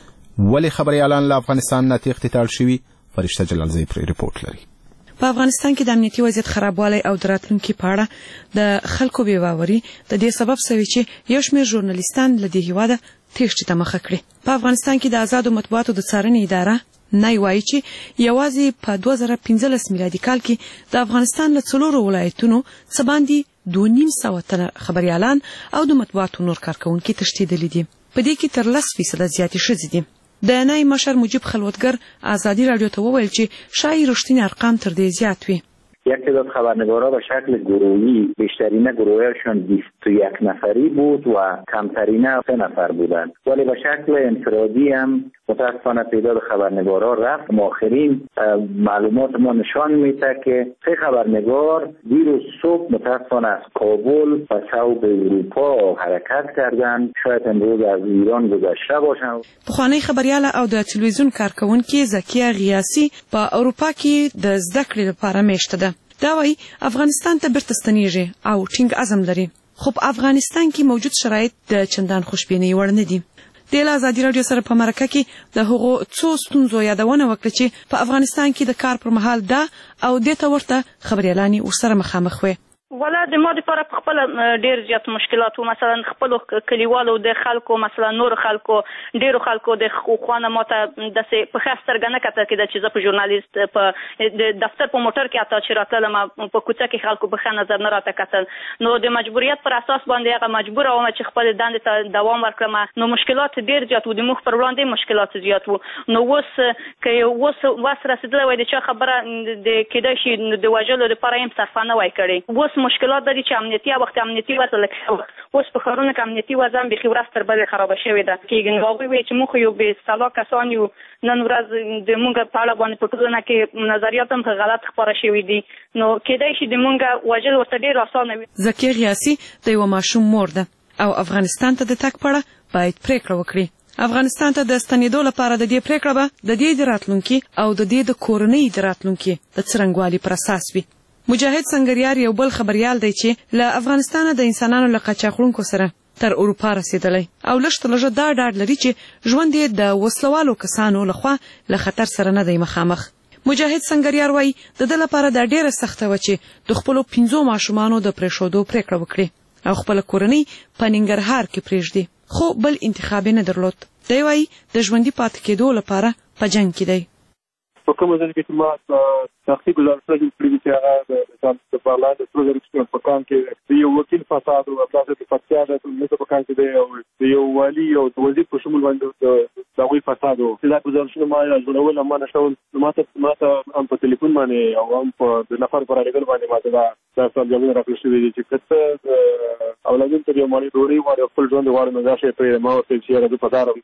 ولې خبریالان له افغانستان نه تېښتې ته اړ شوي؟ فرشته جلالزی پرې رپورټ لري. په افغانستان کې د امنیتي وضعیت خرابوالی او د راتلونکي په اړه د خلکو بې باوري د دې سبب شوی چې یو شمېر ژورنالیستان له دې هېواده تېښتې ته مخه کړې. په افغانستان کې د آزادو مطبوعاتو د څارنې اداره نای وایي چې یوازې په دوه زره پنځلس میلادي کال کې د افغانستان له څلورو ولایتونو څه باندې دوه نیم سوه تنه خبریالان او د مطبوعاتو نور کارکوونکي تښتېدلي دي. په دې کې تر لس فیصده زیاتې ښځې دي. د نای مشر مجیب خلوتگر ازادي رادیو ته وویل چې شاید رښتینی ارقام تر دې زیات وي. یک تعداد خبرنگارا به شکل گروهی، بیشترین گروهشون بیست و یک نفری بود و کمترین سه نفر بودند، ولی به شکل انفرادی هم متاسفانه تعداد خبرنگارا رفت. آخرین معلومات ما نشان میده که سه خبرنگار دیروز صبح متاسفانه از کابل و صوب اروپا حرکت کردند، شاید امروز از ایران گذشته باشند. پخوانی خبریال او د تلویزیون کارکونکي زکیه غیاسی په اروپا کې د زده کړې لپاره میشته ده. دا وایي افغانستان ته بیرته ستنیږي او ټینګ عزم لري، خو په افغانستان کې موجود شرایط د چندان خوشبینۍ وړ نه دي. د ازادي رادیو سره په مرکه کې د هغو څو ستونزو یادونه وکړه چې په افغانستان کې د کار پر مهال ده او دې ته ورته خبریالانې ورسره مخامخ وې. ولا د ما لپاره په خپل ډیر زیات مشکلات وو. مثلا خپل کلیوالو د خلکو، مثلا نور خلکو، ډیرو خلکو د خوانه ماته داسې په خاص نه کته کېده چې زه په ژورنالیست په دفتر په موټر کې اته چې راتلم په کوڅه کې خلکو په ښه نظر نه راته کتل. نو د مجبوریت پر اساس باندې هغه مجبور وم چې خپل دندې ته دوام ورکړم. نو مشکلات ډیر زیات وو، د مخ پر وړاندې مشکلات زیات وو. نو اوس که اوس واس رسیدلی وای د چا خبره د کېدای شي د وژلو لپاره یې صرفه نه وای کړې. اوس مشکلات د دې چې امنیتي وخت امنیتي وضع لکه اوس په ښارونو کې امنیتي وضع هم بیخي ورځ تر بلې خرابه شوې ده. کېږي هغوی وایي چې موږ یو بې سلا کسان یو، نن ورځ د موږ په اړه باندې په ټولنه کې نظریات هم غلط خپاره شوي دي. نو کېدای شي د موږ وژل ورته ډېر اسانه وي. زکیه غیاسي د یوه ماشوم مور ده او افغانستان ته د تګ په اړه باید پرېکړه وکړي. افغانستان ته د ستنېدو لپاره د دې پرېکړه به د دې د راتلونکي او د دې د کورنۍ د راتلونکي د څرنګوالي پر اساس وي. مجاهد سنگریار یو بل خبریال دی چې له افغانستانه د انسانانو له قاچاقونکو سره تر اروپا رسیدلی او لږ تر لږه دا ډاډ لري چې ژوند یې د وسلوالو کسانو لخوا له خطر سره نه دی مخامخ. مجاهد سنگریار وایي د ده لپاره دا ډېره سخته وه چې د خپلو پنځو ماشومانو د پرېښودو پرېکړه وکړي او خپله کورنۍ په ننګرهار کې پرېږدي، خو بل انتخاب یې نه درلود. دی وایي د ژوندي پاتې کېدو لپاره په جنګ کې دی. په کومه ځای کې چې ما شخصي ګزارشونه جوړ کړي دي چې هغه د پارلمان د سرو زرو په کان کې د یو وکیل فساد او داسې د فساد د ټولنې په کان کې دی او د یو والي او د وزیر په شمول باندې د هغوی فساد و چې دا ګزارشونه ما جوړول ما نه شول. ما ته ما ته هم په تلیفون باندې او هم په د نفر پر اړیکل باندې ما ته دا دا سوالونه راکړل شوي دي چې که ته اولادونو ته یو مالي ډوډۍ غواړې او خپل ژوند غواړې نو دا شی پرېږده. ما ورته چې یاره زه په دار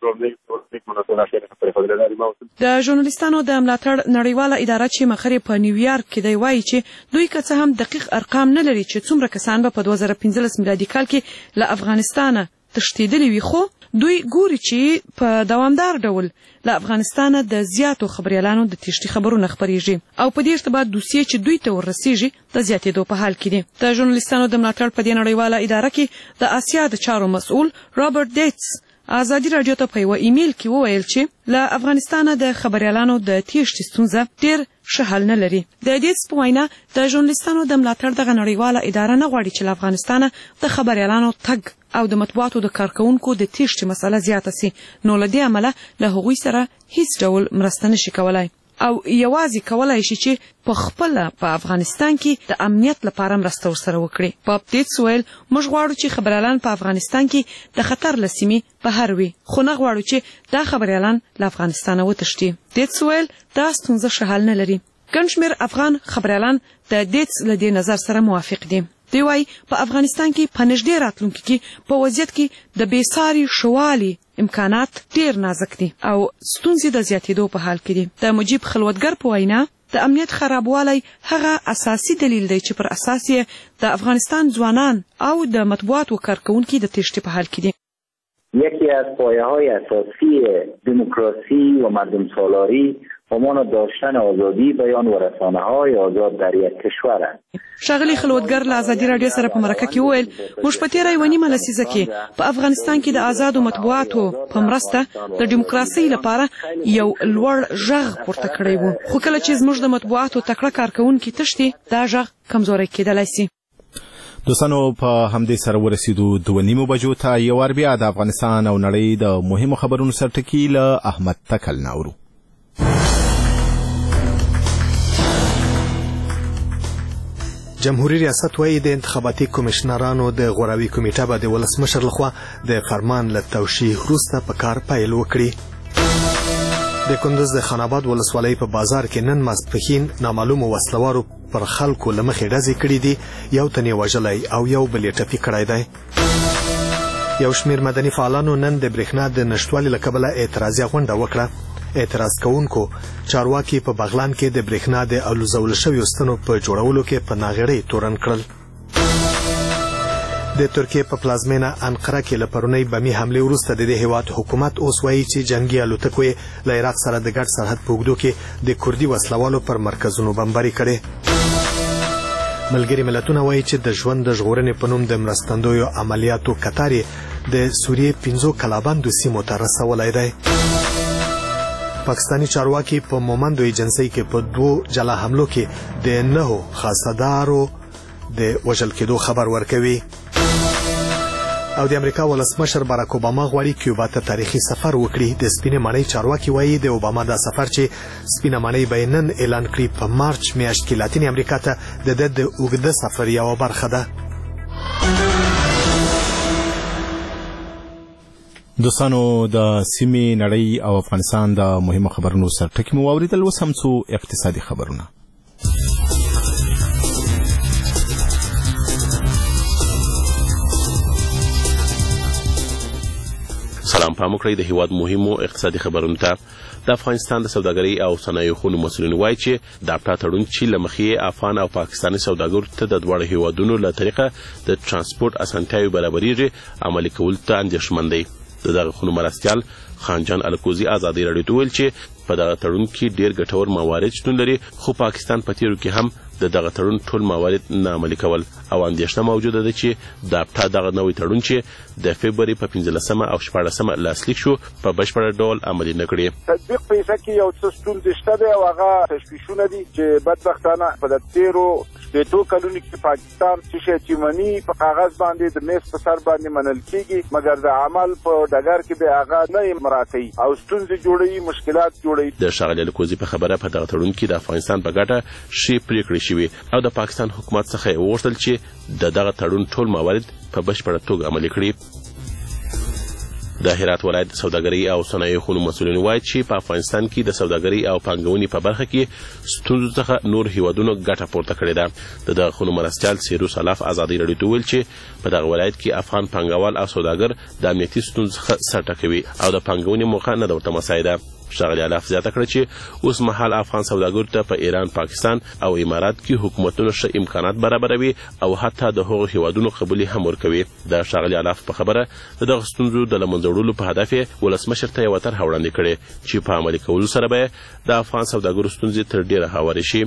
د ژورنالیستانو د ملاتړ نړیواله اداره چې مخر په نیویارک کې دی وایي چې دوی که څه هم دقیق ارقام نه لري چې څومره کسان به په دوه زره پنځلس میلادي کال کې له افغانستانه تښتېدلي وي، خو دوی ګوري چې په دوامدار ډول له افغانستانه د زیاتو خبریالانو د تېښتې خبرونه خپریږي او په دې ارتباط دوسیې چې دوی ته وررسیږي د زیاتېدو په حال کې دي. د ژورنالیستانو د ملاتړ په دې نړیواله اداره کې د اسیا د چارو مسؤل رابرټ دیټس ازادي رادیو ته په یوه ایمیل کې وویل چې له افغانستانه د خبریالانو د تېښتې ستونزه ډېر ښه حل نه لري. د دیټس په وینا د ژورنالیستانو د ملاتړ دغه نړیواله اداره نه غواړي چې له افغانستانه د خبریالانو تګ او د مطبوعاتو د کارکوونکو د تېښتې مسله زیاته سي، نو له دې امله له هغوی سره هیڅ ډول مرسته نشي کولای. او یوازې کولای شي چې په خپله په افغانستان کې د امنیت لپاره مرسته ورسره وکړي. باب دیټس ویل موږ غواړو چې خبریالان په افغانستان کې د خطر له سیمې بهر وي، خو نه غواړو چې دا خبریالان له افغانستانه وتښتي. دیټس ویل دا ستونزه ښه حل نه لري. ګڼ شمېر افغان خبریالان د دیټس له دې نظر سره موافق دي. دوی وایي په افغانستان کې په نږدې راتلونکي کې په وضعیت کې د بېساري ښه والي امکانات ډېر نازک دي او ستونزې د زیاتېدو په حال کې دي. د مجیب خلوتګر په وینا د امنیت خرابوالی هغه اساسي دلیل دی چې پر اساس یې د افغانستان ځوانان او د مطبوعاتو کارکوونکي د تشتې په حال کې دي. یکی از پایه‌های اساسی دموکراسی و مردم سالاری همان داشتن آزادی بیان و رسانه‌های آزاد در یک کشور است. ښاغلي خلوتګر له ازادي راډیو سره په مرکه کې وویل موږ په تېره یوه نیمه لسیزه کې په افغانستان کې د آزادو مطبوعاتو په مرسته د ډیموکراسۍ لپاره یو لوړ غږ پورته کړی و، خو کله چې زموږ د مطبوعاتو تکړه کارکوونکي تښتي دا غږ کمزوری کېدلی سي. دوستانو په همدې سره ورسېدو دوه نیمو بجو ته یو وار بیا د افغانستان او نړۍ د مهمو خبرونو سرټکي له احمد تکل نه اورو. جمهوریت ریاست وایي د انتخاباتي کمیشنرانو د غوراوي کمیټه به د ولسمشر لخوا د فرمان له توشیح وروسته په کار پیل وکړي. د کندوز د خان آباد ولسوالۍ په بازار کې نن ماسپښین نامعلومو وسلوارو پر خلکو له مخې ډزې کړي دي، یو تن یې وژلی او یو بل یې ټپي کړی دی. یو شمېر مدني فعالانو نن د برېښنا د نشتوالي له کبله اعتراضیه غونډه وکړه. اعتراض کوونکو چارواکي په بغلان کې د برېښنا د الوزول شویو ستنو په جوړولو کې په ناغېړۍ تورن کړل. د ترکیې په پلازمینه انقره کې له پرونۍ بمي حملې وروسته د دې هېواد حکومت اوس وایي چې جنګي الوتکو یې له عراق سره د ګډ سرحد په اوږدو کې د کردي وسلوالو پر مرکزونو بمباري کړې. ملګري ملتونه وایي چې د ژوند د ژغورنې په نوم د مرستندویو عملیاتو کتار یې د سوریې پنځو کلابندو سیمو ته رسولی دی. پاکستانی چارواکي په مومندو ایجنسۍ کې په دوو جلا حملو کې د نهو خاصدارو د وژل کېدو خبر ورکوي. او د امریکا ولسمشر باراک اوباما غواړي کیوبا ته تاریخي سفر وکړي. د سپینې ماڼۍ چارواکي وایي د اوباما دا سفر چې سپینه ماڼۍ به نن اعلان کړي په مارچ میاشت کې لاتینې امریکا ته د ده د اوږده سفر یوه برخه ده. دوستانو د سیمې نړۍ او افغانستان د مهمو خبرونو سرټکي مو واورېدل. اوس هم څو اقتصادي خبرونه. سلام پام وکړئ د هیواد مهمو اقتصادي خبرونو ته. د افغانستان د سوداګرۍ او صنایعو خونو مسؤلین وایي چې د اپټا تړون چې له مخې افغان او پاکستاني سوداګرو ته د دواړو هیوادونو له طریقه د ترانسپورت اسانتیاوې برابرېږي عملي کولو ته اندېښمن دی. د دغه خونو مرستیال خانجان الکوزي ازادي راډیو ته ویل چې په دغه تړون کې ډېر ګټور موارد شتون لري، خو پاکستان په تیرو کې هم د دغه تړون ټول موارد نه عملي کول او اندېښنه موجوده ده چې د اپټا دغه نوی تړون چې د فبروري په پنځلسمه او شپاړسمه لاسلیک شو په بشپړ ډول عملي نه کړي. تطبیق په یې کې یو څه ستونزې شته دی او هغه تشویشونه دي چې بدبختانه په د تیرو شپېتو کلونو کې پاکستان چې شی چې مني په کاغذ باندې د میز په سر باندې منل کېږي، مګر د عمل په ډګر کې به هغه نه مراعاتوي او ستونزې جوړوي، مشکلات جوړوي. د ښاغلي الکوزي په خبره په دغه تړون کې د افغانستان په ګټه ښې پرېکړې شوي او د پاکستان حکومت څخه یې وغوښتل چې د دغه تړون ټول موارد په بشپړه توګه عملي کړي. د هرات ولایت د سوداګرۍ او صنایعو خونو مسؤلین وایي چې په افغانستان کې د سوداګرۍ او پانګونې په برخه کې ستونزو څخه نور هیوادونو ګټه پورته کړې ده. د دغه خونو مرستیال سیروس الاف ازادي راډیو ته وویل چې په دغه ولایت کې افغان پانګوال او سوداګر د امنیتي ستونزو څخه سر ټکوي او د پانګونې موخه نه ده ورته مساعده. ښاغلي الاف زیاته کړه چې اوس مهال افغان سوداګرو ته په ایران، پاکستان او امارات کې حکومتونه ښه امکانات برابروي او حتی د هغو هیوادونو قبولي هم ورکوي. د ښاغلي الاف په خبره د دغه ستونزو د له منځه وړلو په هدف یې ولسمشر ته یوه طرحه وړاندې کړې چې په عملي کولو سره به د افغان سوداګرو ستونزې تر ډېره هوارې شي.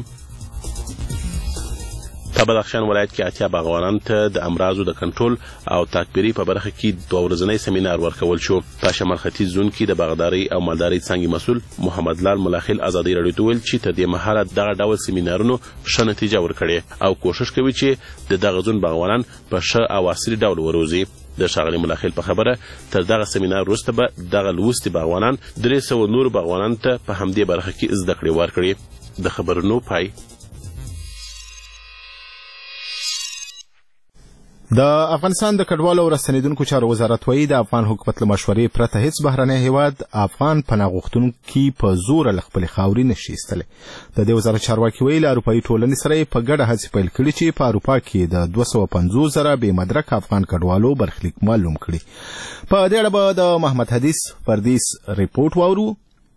په بدخشان ولایت کې اتیا باغوانانو ته د امراضو د کنټرول او تکبیري په برخه کې دوه ورځنی سیمینار ورکول شو. په شمال ختیځ زون کې د باغدارۍ او مالدارۍ څانګې مسؤل محمد لال ملاخیل ازادي راډیو ته ویل چې تر دې مهاله دغه ډول سیمینارونو ښه نتیجه ورکړې او کوشش کوي چې د دغه زون باغوانان په ښه او عصري ډول وروزي. د ښاغلي ملاخیل په خبره تر دغه سیمینار وروسته به دغه لوستي باغوانان درې سوه نورو باغوانانو ته په همدې برخه کې زده کړې ورکړي. د خبرونو پای. د افغانستان د کډوالو او راستنیدونکو چارو وزارت وایي د افغان حکومت له مشورې پرته هیڅ بهرنی هیواد افغان پناه غوښتونکي په زوره له خپلې خاورې نشي ایستلی. د دې وزارت چارواکي وایي له اروپایي ټولنې سره یې په ګډه هڅې پیل کړي چې په اروپا کې د دوه سوه پنځوس زره بې مدرکه افغان کډوالو برخلیک معلوم کړي. په دې اړه به د محمد حدیث پردیس ریپورټ واورو.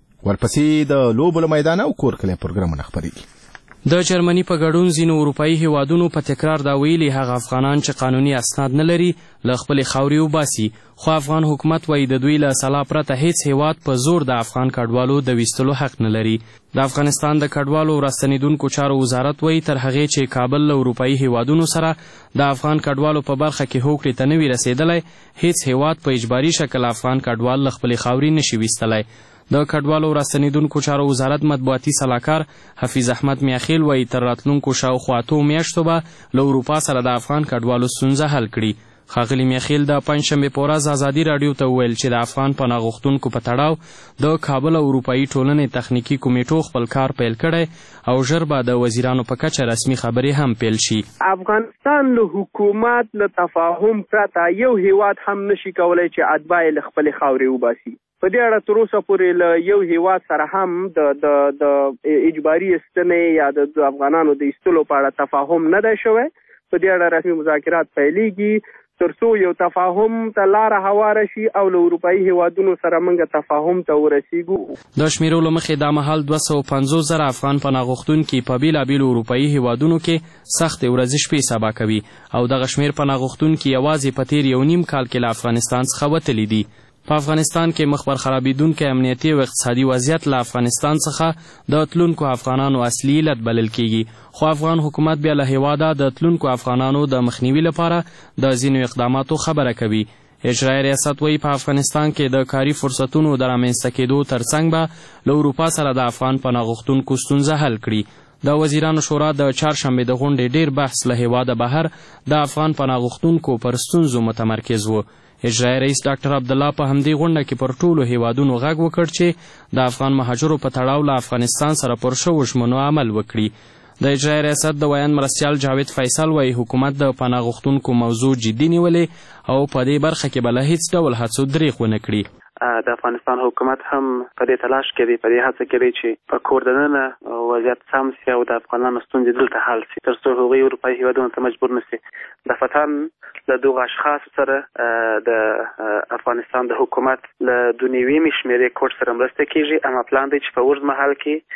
ورپسې د لوبو له میدانه او کور کلی پروګرامونه خپرېږي. د جرمني په ګډون ځینو اروپایي هیوادونو په تکرار دا ویلي هغه افغانان چې قانوني اسناد نه لري له خپلې خاورې وباسي، خو افغان حکومت وایي د دوی له سلا پرته هیڅ هیواد په زور د افغان کډوالو د ویستلو حق نه لري. د افغانستان د کډوالو او راستنیدونکو چارو وزارت وایي تر هغې چې کابل له اروپایي هیوادونو سره د افغان کډوالو په برخه کې هوکړې ته نه وي رسېدلی، هیڅ هیواد په اجباري شکل افغان کډوال له خپلې خاورې نشي ویستلی. د کډوالو او راستنیدونکو چارو وزارت مطبوعاتي سلاکار حفیظ احمد میاخیل وایي تر راتلونکو شاوخوا اتو میاشتو به له اروپا سره د افغان کډوالو ستونزه حل کړي. ښاغلي میاخیل د پنجشنبې په ورځ ازادي راډیو ته وویل چې د افغان پناه غوښتونکو په تړاو د کابل او اروپایي ټولنې تخنیکي کمیټو خپل کار پیل کړی او ژر به د وزیرانو په کچه رسمي خبرې هم پیل شي. افغانستان له حکومت له تفاهم پرته یو هیواد هم نشي کولی چې اتباع یې له خپلې خاورې وباسي. په دې اړه تر اوسه پورې له یو هیواد سره هم د د د اجباري ایستنې یا د افغانانو د ایستلو په اړه تفاهم نه دی شوی. په دې اړه رسمي مذاکرات پیلېږي تر څو یو تفاهم ته لاره هواره شي او له اروپایي هیوادونو سره موږ تفاهم ته ورسیږو. د شمیرو له مخې دا مهال دوه سوه پنځوس زره افغان پناه غوښتونکي په بېلابېلو اروپایي هیوادونو کې سختې ورځې شپې سبا کوي او دغه شمیر پناه غوښتونکي یوازې په تېر یو نیم کال کې له افغانستان څخه وتلي دي. په افغانستان کې مخ پر خرابېدونکی امنیتي او اقتصادي وضعیت له افغانستان څخه د تلونکو افغانانو اصلي علت بلل کېږي، خو افغان حکومت بیا له هیواده د تلونکو افغانانو د مخنیوي لپاره د ځینو اقداماتو خبره کوي. اجرایي ریاست وایي په افغانستان کې د کاري فرصتونو د رامنځته کېدو ترڅنګ به له اروپا سره د افغان پناه غوښتونکو ستونزه حل کړي. د وزیرانو شورا د چهارشنبې د غونډې ډیر بحث له هیواده بهر د افغان پناه غوښتونکو پر ستونزو متمرکز و. اجرایي رئیس ډاکټر عبدالله په همدې غونډه کې پر ټولو هیوادونو غږ وکړ چې د افغان مهاجرو په تړاو له افغانستان سره پر شوو ژمنو عمل وکړي. د اجرایي ریاست د ویان مرستیال جاوید فیصل وایي حکومت د پناه غوښتونکو موضوع جدي نیولې او په دې برخه کې به له هیڅ ډول هڅو دریغ ونه کړي. د افغانستان حکومت هم په دې تلاش کې دی، په دې هڅه کې دی چې په کور دننه وضعیت سم شي او د افغانانو ستونزې دلته حل شي تر څو هغوی اروپایي هیوادونو ته مجبور نه شي. د فتن له دغو اشخاصو سره د افغانستان د حکومت له دنیوي شمېرې کوډ سره مرسته کېږي. اما پلان دی چې په اوږد مهال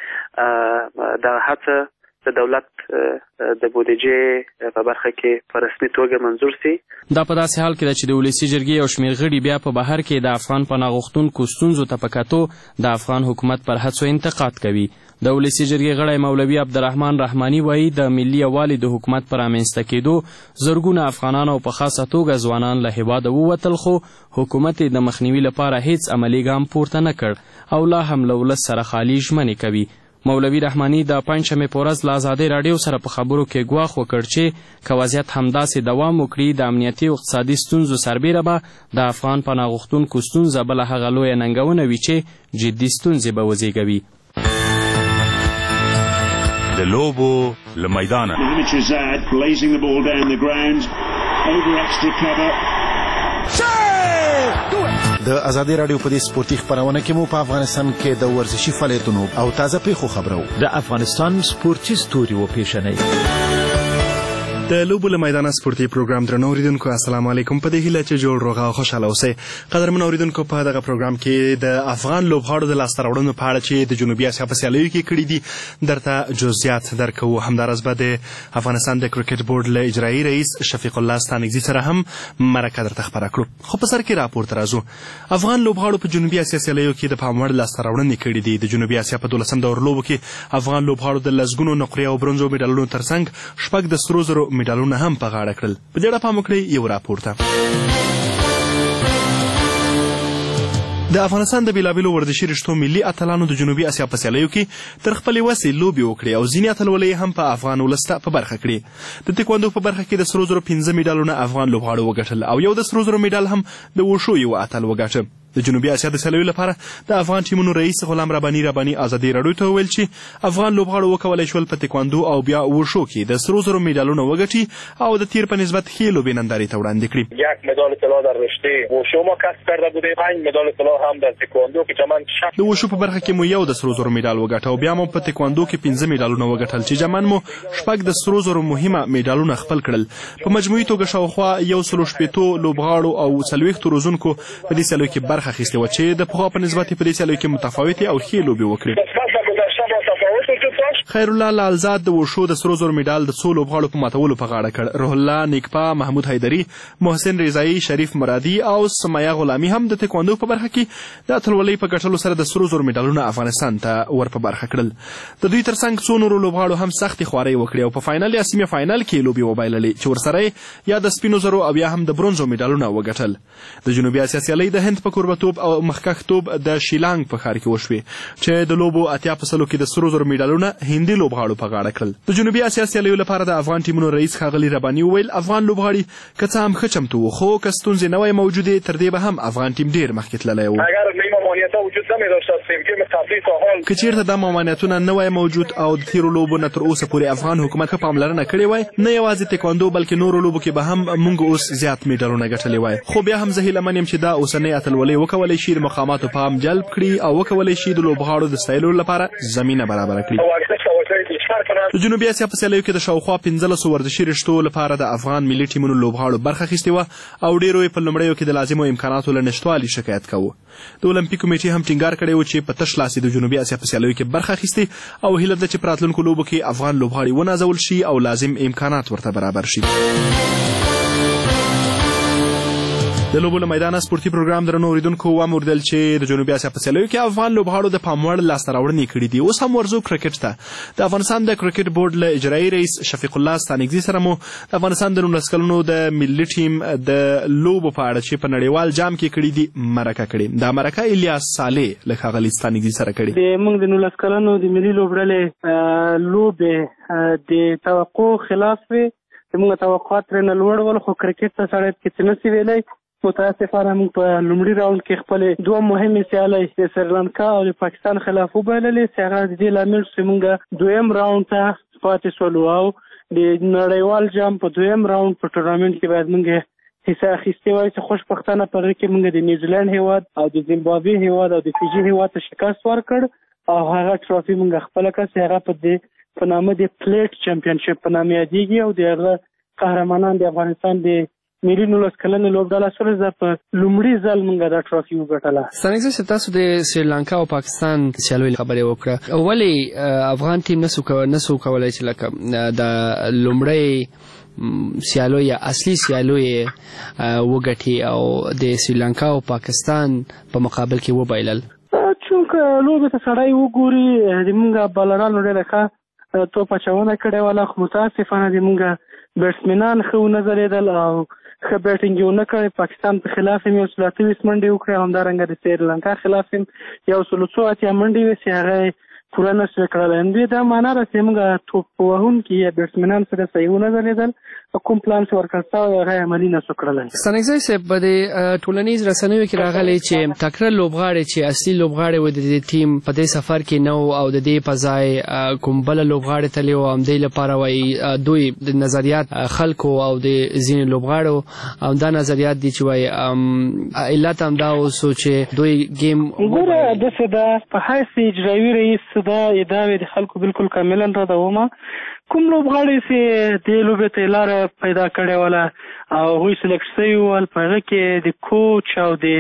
کې دغه هڅه د دولت د بودیجې په برخه کې په رسمي توګه منظور شي. دا په داسې حال کې ده چې د ولسي جرګې یو شمېر غړي بیا په بهر کې د افغان پناه غوښتونکو ستونزو ته په کتو د افغان حکومت پر هڅو انتقاد کوي. د ولسي جرګې غړی مولوي عبدالرحمن رحماني وایي د ملي یووالي د حکومت پر رامنځته کېدو زرګونه افغانان او په خاصه توګه ځوانان له هېواده ووتل، خو حکومت یې د مخنیوي لپاره هیڅ عملي ګام پورته نه کړ او لا هم له ولس سره خالي ژمنې کوي. مولوي رحماني د پنجشنبې په ورځ له ازادۍ راډیو سره په خبرو کې ګواښ وکړ چې که وضعیت همداسې دوام وکړي د امنیتي او اقتصادي ستونزو سربیره به د افغان پناه غوښتونکو ستونزه بله هغه لویه ننګونه وي چې جدي ستونزې به وزېږوي. د لوبو له میدانه د ازادي راډیو په دې سپورتي خپرونه کې مو په افغانستان کې د ورزشي فعالیتونو او تازه پیښو خبرو. د افغانستان سپورتي ستوري وپېژنئ. د لوبو له میدانه سپورتي پروګرام درنو اوریدونکو السلام علیکم. په دې هیله چې جوړ روغه او خوشحاله اوسئ. قدرمن اوریدونکو په دغه پروګرام کې د افغان لوبغاړو د لاسته راوړنو په اړه چې د جنوبي اسیا په سیالیو کې کړي دي درته جزئیات درکوو. همداراز به د افغانستان د کرکټ بورډ له اجرایي رئیس شفیق الله ستانکزي سره هم مرکه درته خپره کړو. خو په سر کې راپور ته راځو. افغان لوبغاړو په جنوبي اسیا سیالیو کې د پام وړ لاسته راوړنې کړي دي. د جنوبي اسیا په دولسم دور لوبو کې افغان لوبغاړو د لسګونو نقرې او برونزو میډالونو ترڅنګ شپږ د سرو زرو میډالونه هم په غاړه کړل. په دې اړه پام وکړئ یو راپور ته. د افغانستان د بیلابیلو ورزشي رشتو ملي اتلانو د جنوبي اسیا په سیالیو کې تر خپلې وسې لوبې وکړې او ځینې اتلولۍ هم په افغان ولس ته په برخه کړې. د تکواندو په برخه کې د سرو زرو پنځه میډالونه افغان لوبغاړو وګټل او یو د سرو زرو میډال هم د وشو یو اتل وګاټه. د جنوبي اسیا د سیالیو لپاره د افغان ټیمونو رئیس غلام رباني رباني ازادي راډیو ته وویل چې افغان لوبغاړو وکولی شول په تکواندو او بیا وشو کې د سرو زرو میډالونه وګټي او د تیر په نسبت ښې لوبې نندارې ته وړاندې کړي. یک مدال طلا در رشته وشو ما کسب کرده بودیم، پنج مدال طلا هم در تکواندو که جمعاً شش. د وشو په برخه کې مو یو د سرو زرو میډال وګټه او بیا مو په تکواندو کې پنځه میډالونه وګټل چې جمعاً مو شپږ د سرو زرو مهمه میډالونه خپل کړل. په مجموعي توګه شاوخوا یو سلو شپېتو لوبغاړو او څلوېښتو روزونکو په دې سیالیو کې برخه اخیستې وه چې د پخوا په نسبت په دې سیالیو کې متفاوتې او ښې لوبې وکړې. خیر الله لالزاد د وشو د سرو زرو میډال د څو لوبغاړو په ماتولو په غاړه کړ. روح الله نیکپا، محمود حیدري، محسن رضایي، شریف مرادي او سمیه غلامي هم د تکواندو په برخه کې د اتلولۍ په ګټلو سره د سرو زرو میډالونه افغانستان ته ور په برخه کړل. د دوی ترڅنګ څو نورو لوبغاړو هم سختې خوارۍ وکړې او په فاینل یا سیمه فاینل کې لوبې وبایللې چې ورسره یا د سپینو زرو او یا هم د برونزو میډالونه وګټل. د جنوبي اسیا سیالۍ د هند په کوربهتوب او مخکښتوب د شیلانګ په ښار کې وشوې چې د لوبو اتیا په سلو کې د سرو زرو میډالونه هندي لوبغاړو په غاړه کړل. د جنوبي اسیا سیالیو لپاره د افغان ټیمونو رئیس ښاغلي رباني وویل افغان لوبغاړي که څه هم ښه چمتو وو خو که ستونزې نه وای موجودې تر دې به هم افغان ټیم ډېر مخکې تللی و. که چیرته دا ممانعتونه نه وای موجود او د تیرو لوبو نه تر اوسه پورې افغان حکومت ښه پاملرنه کړې وای نه یوازې تکواندو بلکې نورو لوبو کې به هم موږ اوس زیات میډالونه ګټلي وای. خو بیا هم زه هیله من یم چې دا اوسنۍ اتلولۍ وکولی شي د مقاماتو پام جلب کړي او وکولی شي د لوبغاړو د ستایلو لپاره زمینه برابره کړي. د جنوبي اسیا په سیالیو کې د شاوخوا پنځلسو ورزشي رشتو لپاره د افغان ملي ټیمونو لوبغاړو برخه اخیستې وه او ډېرو یې په لومړیو کې د لازمو امکاناتو له نشتوالي شکایت کوه. د اولمپیک کمیټې هم ټینګار کړی و چې په تش لاس د جنوبي اسیا په سیالیو کې برخه اخیستې او هیله ده چې په راتلونکو لوبو کې افغان لوبغاړي ونازول شي او لازم امکانات ورته برابر شي. د لوبو له میدانه سپورتي پروګرام درنو اوریدونکو وموردل چې د جنوبي اسیا په سیالیو کې افغان لوبغاړو د پام وړ لاسته راوړنې کړي دي. اوس هم ورځو کرکټ ته. د افغانستان د کرکټ بورډ له اجرایي رئیس شفیق الله ستانکزي سره مو د افغانستان د نولس کلونو د ملي ټیم د لوبو په اړه چې په نړیوال جام کې کړي دي مرکه کړې. دا مرکه الیاس صالح له ښاغلي ستانکزي سره کړې. د موږ د نولس کلونو د ملي لوبډلې لوبې د توقع خلاف وي. موږ توقعات ترېنه لوړ ول خو کرکټ ته سړی پکې څه نشي ویلی. متاسفانه موږ په لومړي راوند کې خپلې دوه مهمې سیالۍ د سریلانکا او د پاکستان خلاف وبایللې چې هغه د دې لامل چې موږ دویم راوند ته پاتې شولو او د نړیوال جام په دویم راوند په ټورنامنټ کې باید موږ حصه اخیستې وای چې خوشبختانه په هغې کې موږ د نیوزیلینډ هیواد او د زیمبابوې هیواد او د فیجي هیواد ته شکست ورکړ او هغه ټرافي موږ خپله کړه چې هغه په دې په نامه د پلیټ چمپینشپ په نامه یادېږي او د هغه قهرمانان د افغانستان د ملي نولس کلنې لوبډله سره زه په لومړي ځل موږ دا ټرافي وګټله. ستانکزي صاحب تاسو د سریلانکا او پاکستان سیالیو خبرې وکړه. ولې افغان ټیم نسو نسو کولی چې لکه د لومړی سیالو یا اصلي سیالو یې وګټي او د سریلانکا او پاکستان په مقابل کې وبایلل؟ چونکه لوبې ته سړی وګوري د موږ بالرانو ډېره ښه توپ اچونه کړې وله خو متاسفانه د موږ بیټسمنان ښه ونه ځلېدل او ښه بیټینګ یې ونه کړی. پاکستان په خلاف هم یو سل اته ویشت منډې وکړې، همدارنګه د سریلانکا خلاف هم یو سل څو اتیا منډې وې چې هغه پوره نه شوې کړلی. دوی دا معنا ده چې موږ توپ وهونکي یا بیټسمنان سره صحیح ونه ځلېدل او کوم پلان چې ورکړل شوی هغه یې عملي نه شو کړلی. ستانکزي صاحب په دې ټولنیز رسنیو کې راغلی چې تکړه لوبغاړي چې اصلي لوبغاړي و د دې ټیم په دې سفر کې نه و او د دې په ځای کوم بله لوبغاړي تللی و. همدې لپاره وایي دوی د نظریات خلکو او د ځینې لوبغاړو همدا نظریات دي چې وایي علت همدا اوسو چې دوی گیم ګوره داسې ده په حیث اجرایي رئیس دا ادعاوې د خلکو بالکل کاملا ردومه. کوم لوبغاړي چې دې لوبې ته لاره پیدا کړې وله او هغوی سلیکټ شوي ول په هغه کې د کوچ او د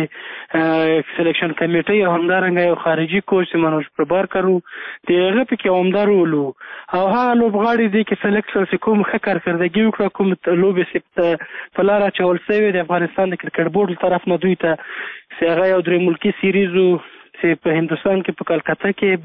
سلیکشن کمیټۍ او همدارنګه یو خارجي کوچ چې منوج پربارکر و د هغه پکې عمدار ولو او هغه لوبغاړي دي چې سلیکټ شول چې کوم ښه کارکردګي وکړه کوم لوبې چې په لاره اچول شوې د افغانستان د کرکټ بورډ له طرف نه دوی ته چې هغه یو درې ملکي سیریز و چې په هندوستان کې په کلکته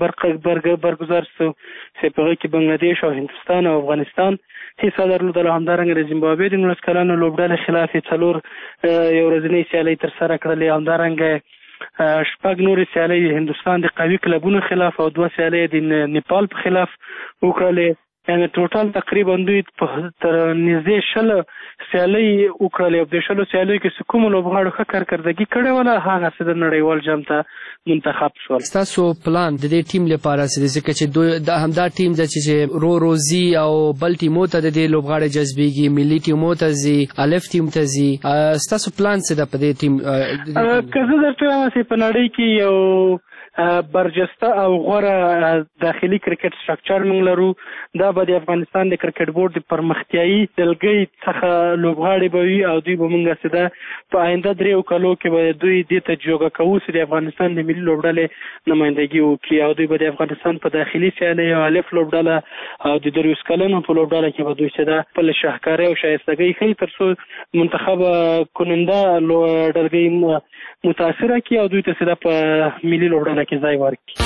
کې برګزار شو چې په هغه کې بنګلادیش او هندوستان او افغانستان حصه درلودله. همدارنګه د زیمبابوې د نولس کلنو لوبډلې خلاف یې څلور یو ورځنۍ سیالۍ ترسره کړلې. همدارنګه شپږ نورې سیالۍ د هندوستان د قوي کلبونو خلاف او دوه سیالۍ د نیپال په خلاف وکړلې. یعنې ټوټل تقریبا دوی تر نږدې شل سیالۍ وکړلې او د شلو سیالیو کې چې کومو لوبغاړو ښه کارکردګي کړې وله هغسې د نړیوال جام ته منتخب شول. ستاسو پلان د دې ټیم لپاره څه دی ځکه چې دوی دا همدا ټیم ده چې رو روزي او بل ټیمو ته د دې لوبغاړي جذبېږي، ملي ټیمو ته ځي، الف ټیم ته ځي. ستاسو پلان څه ده په دې ټیم؟ که زه درته وایم چې په نړۍ کې یو برجسته او غوره داخلي کرکټ سټرکچر موږ لرو. دا به د افغانستان د کرکټ بورډ د پرمختیایي دلګۍ څخه لوبغاړي به وي او دوی به موږ چې ده په آینده دریو کالو کې به دوی دې ته جوګه کوو چې د افغانستان د ملي لوبډلې نمایندګي وکړي او دوی به د افغانستان په داخلي سیالیو الف لوبډله او د دریوس کلنو په لوبډله کې به دوی چې ده خپل شاهکارۍ او شایستګۍ ښیي تر څو منتخب کننده ډلګۍ متاثره کړي او دوی ته چې ده په ملي لوبډله کې ځای ورکړي.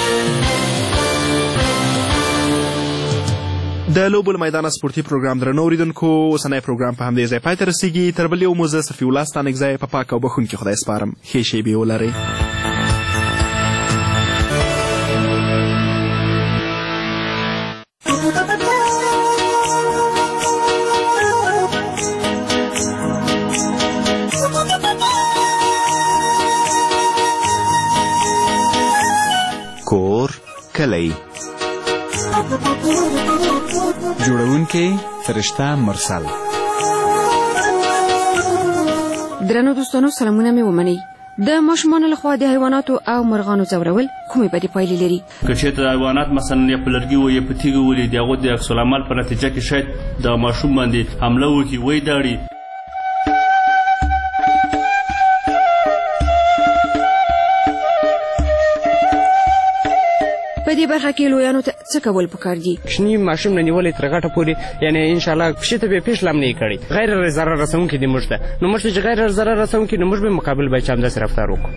د لوبو له میدانه سپورتي پروګرام درنو اوریدونکو اوسنی پروګرام په همدې ځای پای ته رسیږي. تر بل یو مو زه صفي الله ستانکزی په پاک او بښونکي خدای سپارم. ښې شېبې ولرئ. کور کلی جوړونکي فرشته مرسل. درنو دوستانو سلامونه مې ومنئ. د ماشومانو لخوا د حیواناتو او مرغانو ځورول کومې بدې پایلې لري؟ که چېرته حیوانات مثلا یا په لرګي وي یا په تیږه ولي د هغو د عکس العمل په نتیجه کې شاید د ماشوم باندې حمله وکړي، وی داړي. په دې برخه کې لویانو ته څه کول پکار دي؟ کوچني ماشوم نه نیولې تر غټه پورې، یعنې انشاءالله پښې ته به پیښ لم نه کړي. غیر ضرر رسونکي دي موږ ته، نو موږ ته چې غیر ضرر رسونکي نو موږ به مقابل به چې همداسې رفتار وکړو.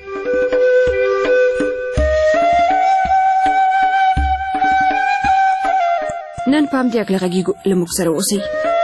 نن په همدې هکله غږیږو، له موږ سره اوسئ.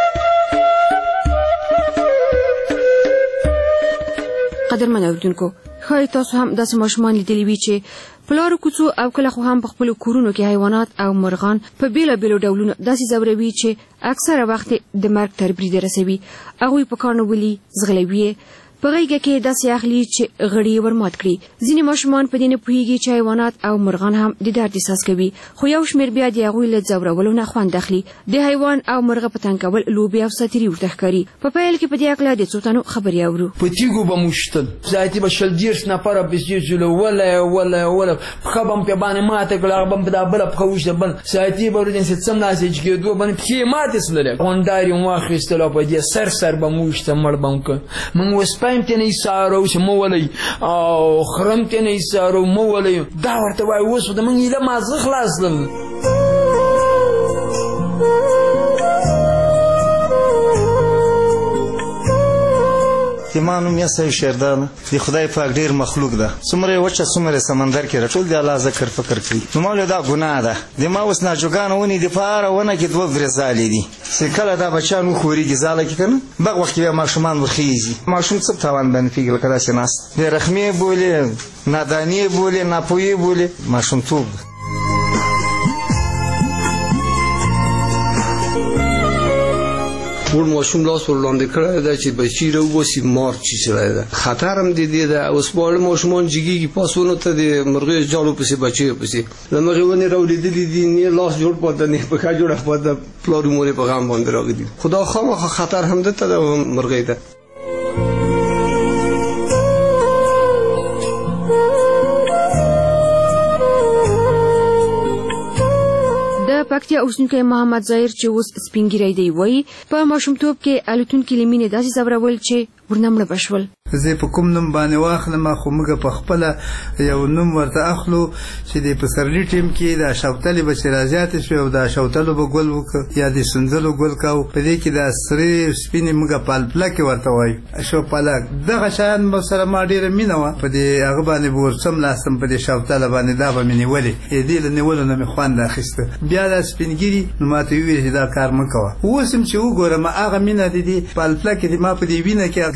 قدرمن اورېدونکو، ښایي تاسو هم داسې ماشومان لیدلي وي چې په لارو کوڅو او کله خو هم په خپلو کورونو کې حیوانات او مرغان په بېلابېلو ډولونو داسې ځوروي چې اکثره وخت د مرګ تر بریده رسوي. هغوی په کاڼو ولي، ځغلوي یې، په غېږه کې داسې اخلي چې غړي یې ورمات کړي. ځینې ماشومان په دې نه پوهېږي چې حیوانات او مرغان هم د درد احساس کوي، خو یو شمېر بیا د هغوی له ځورولو نه خوند اخلي. د حیوان او مرغه په تنګ کول لوبې او ساتیري ورته ښکاري. په پیل کې په دې هکله د څو تنو خبرې اورو. په تیږو به مو شتل، ذاتي به شل دېرش نفره پسې ځلو، وله وله وله پښه به م پې باندې ماته کړه، هغه به م په دا بله پښه وشته، بل ساعتي به ورځ څملاسې چې کېدو باندې پښې ماتې سولې، غونډارې م واخېستل او په دې سر سر به مو وشته، مړ به م کړ. موږ وسپایم ته نه ایسارو چې مه ولئ او خرم ته نه ایسارو مه ولئ. دا ورته وایي اوس خو د موږ ایله مازغه خلاص کړل. زما نوم یسه شیردانه، د خدای پاک ډېر مخلوق ده، څومره یې وچه څومره یې سمندر کې راټول د الله ذکر فکر کوي. نو ما ویل دا ګناه ده. د ما اوس ناجوګانو ونې د په هره ونه کې دوه درې ځالې دي چې کله دا بچیان وښورېږي ځاله کې که نه بغ وخت کې بیا ماشومان ورخېږي. ماشوم څه په تاوان باندې پوهېږي لکه داسې ناست بې رحمي یې بولې، ناداني یې بولې، ناپوهي یې بولې، ماشومتوب ده. ټول ماشوم لاس ور وړاندې کړی ده چې بچي راوباسي مار چې شوی ده. خطر هم د دې ده. اوس واړه ماشومان جګېږي پاسونو ته د مرغیو جالو پسې بچیو پسې د مغې ونې راولېدلي دي، نه لاس جوړ پاته نه پښه جوړه پاته، پلار مور یې په غم باندې راغلي. خو دا خامخا خطر هم دته ده مرغۍ ته. پکتیا اوسنیکی محمد ظاهر چې اوس سپین ږیری دی وایي په ماشومتوب کې الوتونکي له مینې داسې ځورول چې ورنه مړه بشول. زه په کوم نوم باندې واخلم، خو موږ په خپله یو نوم ورته اخلو چې د پسرلي ټیم کې د شوتلې به چې رازیاتې شوې او د شوتلو به ګل وکړو یا د سنځلو ګل کوو، په دې کې د سرې سپینې موږ پالپلکې ورته وایو، شوپلک. دغه شیان به سره ما ډېره مینه وه، په دې هغه باندې به ورڅملاستم، په دې شوتله باندې دا به مې نیولې، دې له نیولو نه مې خوند اخیسته. بیا دا سپینګیري نو ماته وویل چې دا کار مه کوه. اوس هم چې وګورم هغه مینه د دې پالپلکې د ما په دې وینه کې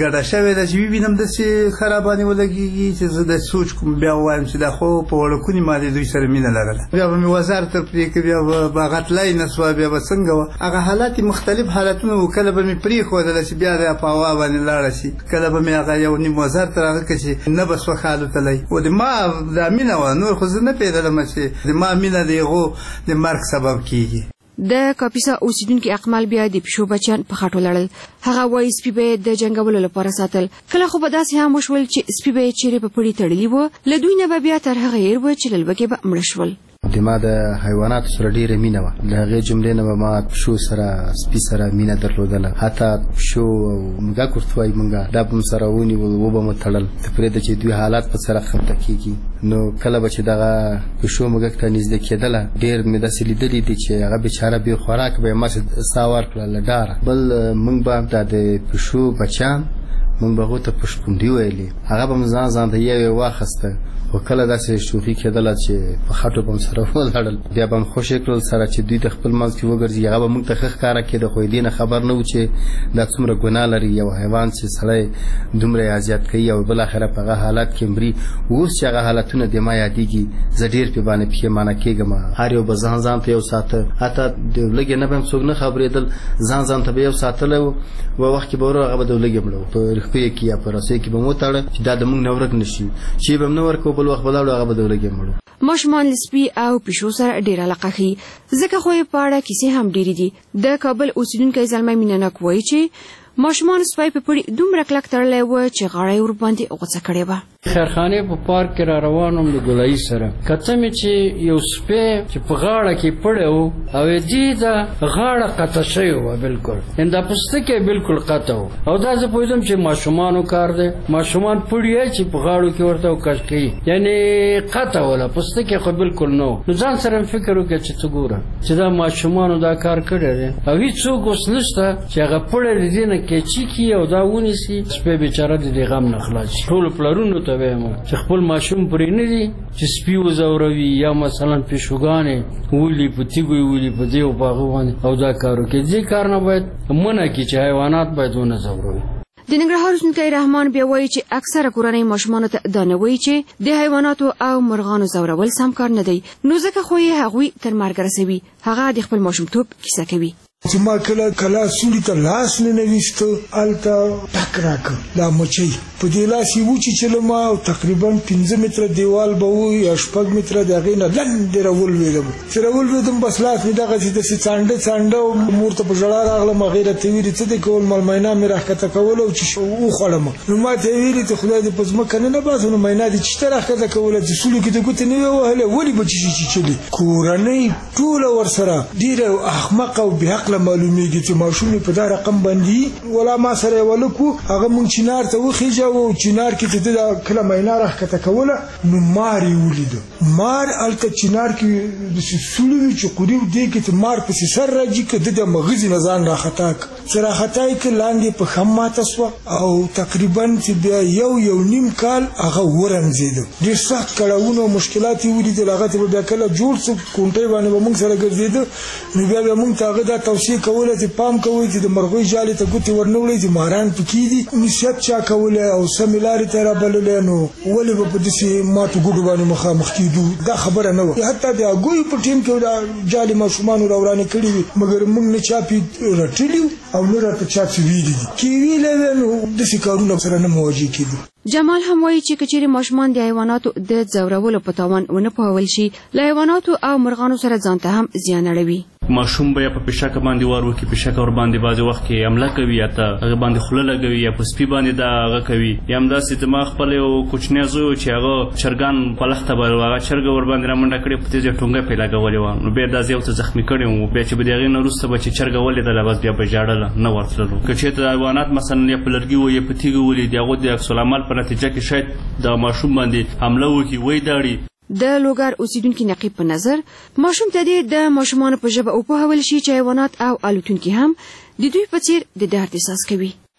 ګډه شوې ده چې ووینم داسې خرابانې ولګېږي چې زه د سوچ کوم بیا ووایم چې دا خو په وړکونې ما د دوی سره مینه لرله بیا به مې وزار تر پرې کړ بیا به هغه تلای نه سوه بیا به څنګه وه هغه حالات مختلف حالتونه وو کله به مې پرېښودله چې بیا د په هوا باندې لاړه شي کله به مې هغه یو نیم وزار تر هغه کړه چې نه به سوه ښه الوتلی و د ما دا مینه وه نور خو زه نه پوهېدلم چې د ما مینه د هغو د مرګ سبب کېږي. د کاپیسا اوسیدونکو اقمال بیا د پښو بچیان په خاطر لړل. هغه وایي سپي به د جنګولو لپاره ساتل. کله خو به داسې هم وشول چې سپي به چیرې په پړي تړلي وو، له دوی نه به بیا تر هغه هېر وو چې له لوږې به مړه شول. د ما د حیواناتو سره ډیره مینه وه. د هغې جملې نه به ما پښو سره سپي سره مینه درلودله. حتی پښو او موږک ورته وایي موږ دا به م سره ونیول وبه مو تړل ته پرېږده چې دوی حالات په سره خفته کېږي. نو کله به چې دغه پښو موږک ته نږدې کېدله ډېر مې داسې لیدلي دي چې هغه بېچاره بې خوراک به یې ماسې ساه ورکړه له ډاره. بل موږ به دا د پښو بچیان موږ به هغو ته پشپونډي ویلې. هغه به م ځان ځان ته یو یو واخیسته خو کله داسې شوخي کېدله چې په خټو به م سره ولاړل بیا به م خوشې کړل سره چې دوی د خپل منځ کې وګرځي. هغه به موږ ته ښه ښکاره کېده خو دې نه خبر نه و چې دا څومره ګناه لري یو حیوان چې سړی دومره یې اذیت کوي او بالاخره په هغه حالات کې مري. اوس چې هغه حالتونه د ما یادېږي زه ډېر پې باندې پښېمانه کېږم. هر یو به ځان ځان ته یو ساته حتی د لږې نه به م څوک نه خبرېدل ځان ځان ته به یو ساتلی و و وخت کې به ورو هغه به د لږې مړه و په رښتیو کې یا په رسۍ کې به م وتړه چې دا د موږ نه ورک نه شي چې به م نه ورکوو بل وخت به لاړو هغه به د لږې مړو. ماشومان له سپي او پیشو سره ډېر علاقه ښیي ځکه خو یې په اړه کیسې هم ډېرې دي. د کابل اوسیدونکی زلمی مینهناک وایي چې ماشومان سپی په پړي دومره کلک تړلی و چې غاړه یې ورباندې غوڅه کړې وه. خیرخانې په پارک کې را روان وم د ګولایي سره کته مې چې یو سپی چې په غاړه کې پړی و او دې دا غاړه قطع شوې وه بلکل یعنې دا پوستکی بلکل قطع و او دا زه پوهېدم چې ماشومانو کار دی. ماشومان پړي چې په غاړو کې ورته کش کوي یعنې قطع وله پوستکی خو بلکل نه و. نو ځان سره مې فکر وکړه چې ته ګوره چې دا ماشومانو دا کار کړی دی او هېڅوک اوس نشته چې هغه پړی د دې نه کیچي کړي او دا ونیسي سپی بېچاره د دې غم نه خلاص شي. ټولو پلرونو ته وایم چې خپل ماشوم پرې نه دي چې سپي وځوروي یا مثلا پیشوګانې ولي په تیږو یې ولي په دې او په هغه باندې او دا کار وکړي. دې کار نه باید منع کړي چې حیوانات باید ونه ځوروي. د ننګرهار اوسیدونکی رحمان بیا وایي چې اکثره کورنۍ ماشومانو ته دا نه وایي چې د حیواناتو او مرغانو ځورول سم کار نه دی نو ځکه خو یې هغوی تر مرګه رسوي. هغه د خپل ماشومتوب کیسه کوي. چې ما کله کله سولي ته لاس نه نویسته هلته ټک راکړ دا مچۍ په دې لاس یې وچیچلم او تقریبا پنځه متره دیوال به و یا شپږ متره د هغې نه لنډې راولوېدم چې راولوېدم بس لاس مې دغسې داسې څانډه څانډه مور ته په ژړا راغلم. هغې راته ویلي څه دی کول ملمینا مې راښکته کول او چې وخوړم. نو ما ته یې ویلي چې خدای دې په ځمکه نه نه باسو نو مینا دې چېته راښکته کوله چې سولو کې د ګوتې نه وې وهلې ولې به چیچي چیچلې. کورنۍ ټوله ورسره ډېره احمقه او بېعقله معلومیږي چې ماشوم په دا رقم باندې ولا ما سره یو لک و هغه مونږ چینار ته وخېژه او چینار کې چې د کله مینا راښکته کوله نو مار یې ولیده. مار هلته چینار کې داسې سولې وي چې قوري و دې کې چې مار پسې سر راځي که ده د مغزې نه ځان راخطا کړه چې راخطا یې کړه لاندې په خم ماته سوه او تقریبا چې بیا یو یو نیم کال هغه ورنځېده. ډېر سخت کړاوونه او مشکلات یې ولیدل. هغه ته به بیا کله جوړ څه کونټۍ باندې به مونږ سره ګرځېده نو بیا بیا مونږ ته هغه دا توصیه کوله چې پام کوئ چې د مرغۍ جالې ته ګوتې ورنه وړئ چې ماران پکې دي. نصیحت چا کولی او سمې لارې ته یې رابللی نو ولې به په داسې ماتو ګوډو باندې مخامخ کېدو دا خبره نه وه. حتی د هګیو په ټیم کې دا جالې ماشومانو راورانې کړي وي مګر موږ نه چا پې رټلي او نه راته چا څه ویلي دي چې یې ویلی وی نو داسې کارونه سره نه مواجه کېدو. جمال هم وایي چې که چیرې ماشومان د حیواناتو د ځورولو په تاوان ونه پوهول شي له حیواناتو او مرغانو سره ځان ته هم زیان اړوي. ماشوم به یا په پیشکه باندې وار وکړي پیشکه ور باندې بعضې وخت کې حمله کوي یا ته هغه باندې خوله لګوي یا په سپي باندې دا هغه کوي یا همداسې زما خپل یو کوچنی زوی و چې هغه چرګان په لښته باندې هغه چرګه ور باندې رامنډه کړې په تیز یې ټونګه پرې لګولې وه نو بیا داسې یو څه زخمي کړی وم بیا چې به د هغې نه وروسته به چې چرګه ولیدله بس بیا به ژاړله نه ورتللو. که چېرته د حیوانات مثلا یا په لرګي و یا په تیږو ولي د هغو د عکس العمل په نتیجه کې شاید د ماشوم باندې حمله وکړي وی داړي. د لوګر اوسیدونکي نقیب په نظر ماشوم ته دې د ماشومانو په ژبه وپوهول شي چې حیوانات او الوتونکي هم د دوی په څیر د درد احساس کوي.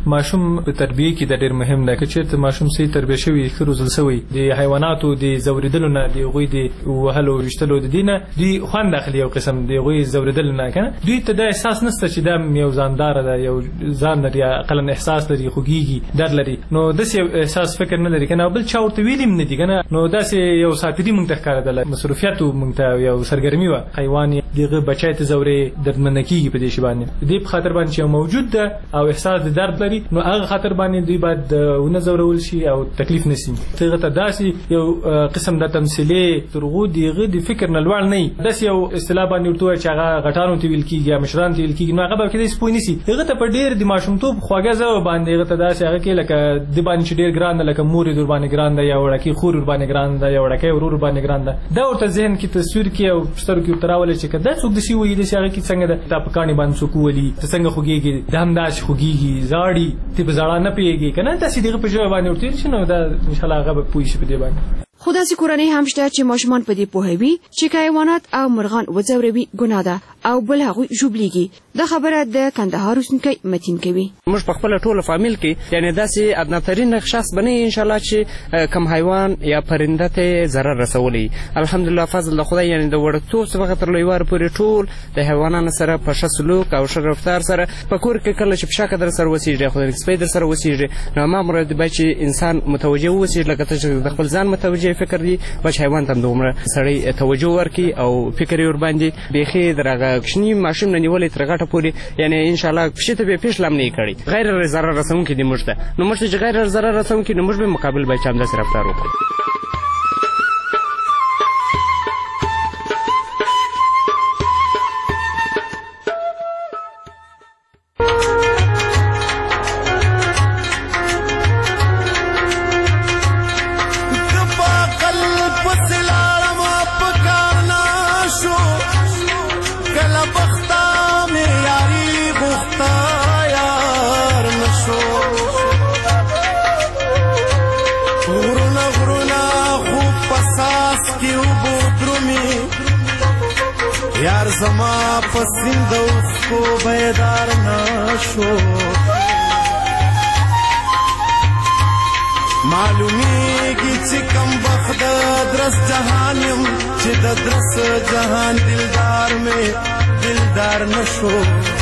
ماشوم په تربیه کې د ډېر مهم ده. که چېرته ماشوم صحیح تربیه شوي، ښه روزل شوی، د حیواناتو د ځورېدلو نه، د هغوی د وهلو ویشتلو د دې نه دوی خوند اخلي، یو قسم د هغوی ځورېدلو نه که نه دوی ته دا احساس نشته چې دا یو ځانداره ده، یو ځان لري، اقلا احساس لري، خوږېږي، درد لري. نو داسې یو احساس فکر نه لري که نه، بل چا ورته ویلي هم نه دي که نه. نو داسې یو ساپري مونږ ته ښکارېدله، مصروفیت و مونږ ته، یو سرګرمي وه. حیوان یې د هغه بچی ته ځورې دردمنه کېږي په دې شي باندې، د دې په خاطر باندې چې یو موجود ده او احساس د درد لري، نو هغه خاطر باندې دوی باید ونه ځورول شي او تکلیف نه شي. هغه ته داسې یو قسم د تمثیلي ترغو د هغه د فکر نه لوړ نه وي، داسې یو اصطلاح باندې ورته وایي چې هغه غټانو ته ویل کېږي یا مشرانو ته ویل کېږي، نو هغه به کېدای شي پوه نه شي. هغه ته په ډېر د ماشومتوب خواږه ژبه باندې هغه ته داسې هغه کې لکه د باندې چې ډېر ګران ده، لکه مور یې در باندې ګران ده، یا وړکۍ خور ور باندې ګران ده، یا وړکی ورور ور باندې ګران ده. دا ورته ذهن کې تصویر کې او سترګو کې ورته راولي چې که دا څوک داسې وایي داسې هغه کې څنګه ده، دا په کاڼي باندې څوک وولي، ته څنګه خوږېږي، دا همداسې خوږېږي، زاړي، ته په زړه نه پوهېږي که نه، داسې د هغه په ژبه باندې ورته ویل شي، نو دا انشاءالله هغه به پوه شي په دې باندې. خو داسې کورنۍ هم شته چې ماشومان په دې پوهوي چې که حیوانات او مرغان وځوروي ګناه ده او بل هغوی ژوبلیږي. دا خبره د کندهار اوسېدونکی متین کوي. موږ په خپله ټوله فامیل کې یعنې داسې ادناترین شخص به نه یي انشاءالله چې کم حیوان یا پرنده ته ضرر رسولی. الحمدلله فضل د خدای، یعنې د وړکتوب څخه تر لویوارو پورې ټول د حیوانانو سره په ښه سلوک او ښه رفتار سره په کور کې کله چې پشکه در سره وسیږي، خو د سپی در سره وسیږي، نو هماغه مراد باید چې انسان متوجه ووسیږي، لکه ته چې د خپل ځان متوجه فکر دی باید حیوان ته هم دومره سړی توجه ورکړي او فکر یې ورباندې بیخي در هغه کوچني ماشوم نه نیولې تر غټه پورې، یعنې انشاءالله پښې ته به یې پیښله هم نه یې کړی. غیر ضرر رسوونکي دي موږ ته، نو موږ ته چې غیر ضرر رسوونکي، نو موږ به مقابل باید چې همداسې رفتار وکړو. یار زما پسند اوخو بیدار نشو، معلومیږي چې کم بخت درس جهان یم چې د درس جهان دلدار مې دلدار نشو.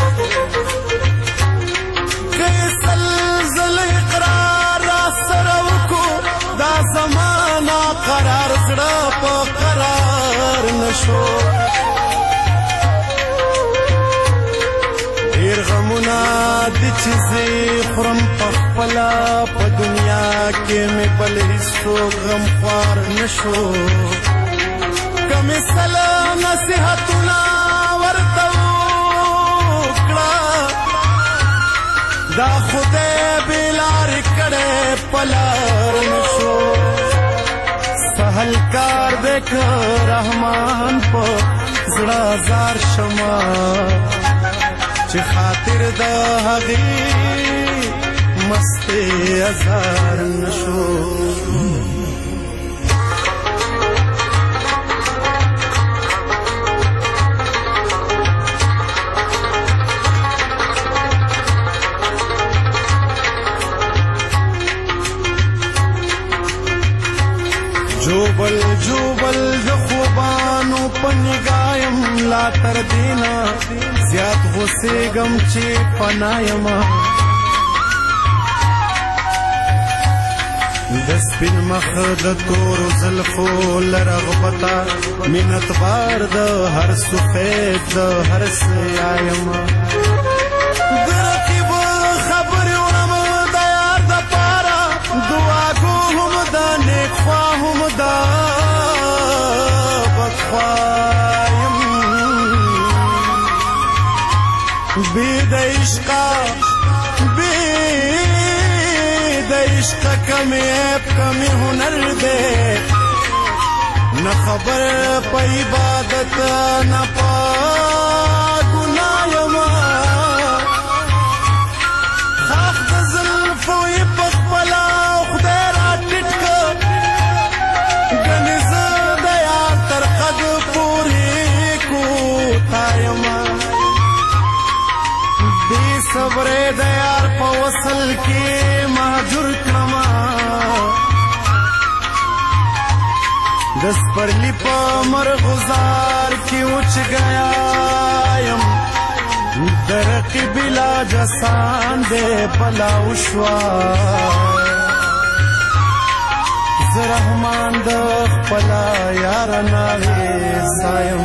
که سلزل اقرار را سره وکړو دا زمانه قرار زړه په قرار نشو. ډېر غمونه دي چې زه خورم په خپله په دنیا کې مې بل هېڅوک غمخوار نه شو. که مې سله نصیحتونه ورته وکړه دا خدای بې لارې کړی په لار نه شو. سهل کار دی که رحمان په زړه زار شمه چې خاطر د هغې مستې ازار نشو. جوبل جوبل د خوبانو په نگایم لا تر دینا زیات غوسېږم چې فنا یمه. د سپین مخ د تورو زلفو له رغبته مینت بار د هر سفید د هر سیا یمه. د رقیب خبرې وړم د یار دپاره، دعاګو هم د نیک خوا هم د بدخوا یم. بې د عشقه بې د عشقه کمې عیب کمې هنر دی، نه خبر په عبادت نه په ګناه یمه. خاخ د زلفو یې په خپله خدای را ټیټ کړ، ګنې زه د یار تر قد پورې کوتا یمه. بې صبرې د یار په وصل کې مهجور کړما د سپرلی په مرغزار کې اوچ گیا یم درقی بلا جسان دے پلا وشوا زرحمان د خپلا یار ناوی سایم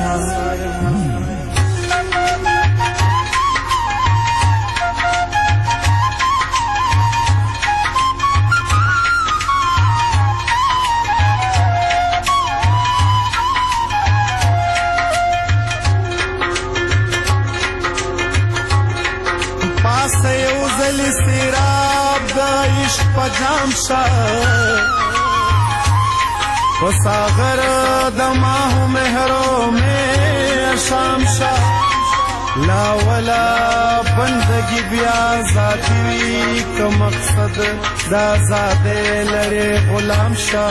سیراب دا عشق پا جام شا و ساغر دا ماہو مہرو میں شام شا لا ولا بندگی بیا ذاتی وی کا مقصد دا زادے لڑے غلام شا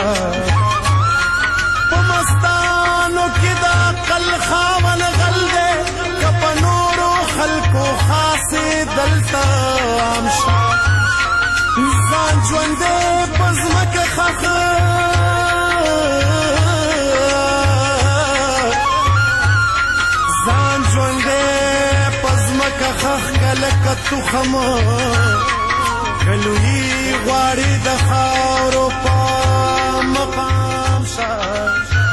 و مستانو کی دا قل خامن غل دے کپنورو خلقو خاصی دلتا آمشا زان جوندے پزمک خخ زان جوندے پزمک خخ کلکتو خم کلوی غواری د خاورو پا مقام شا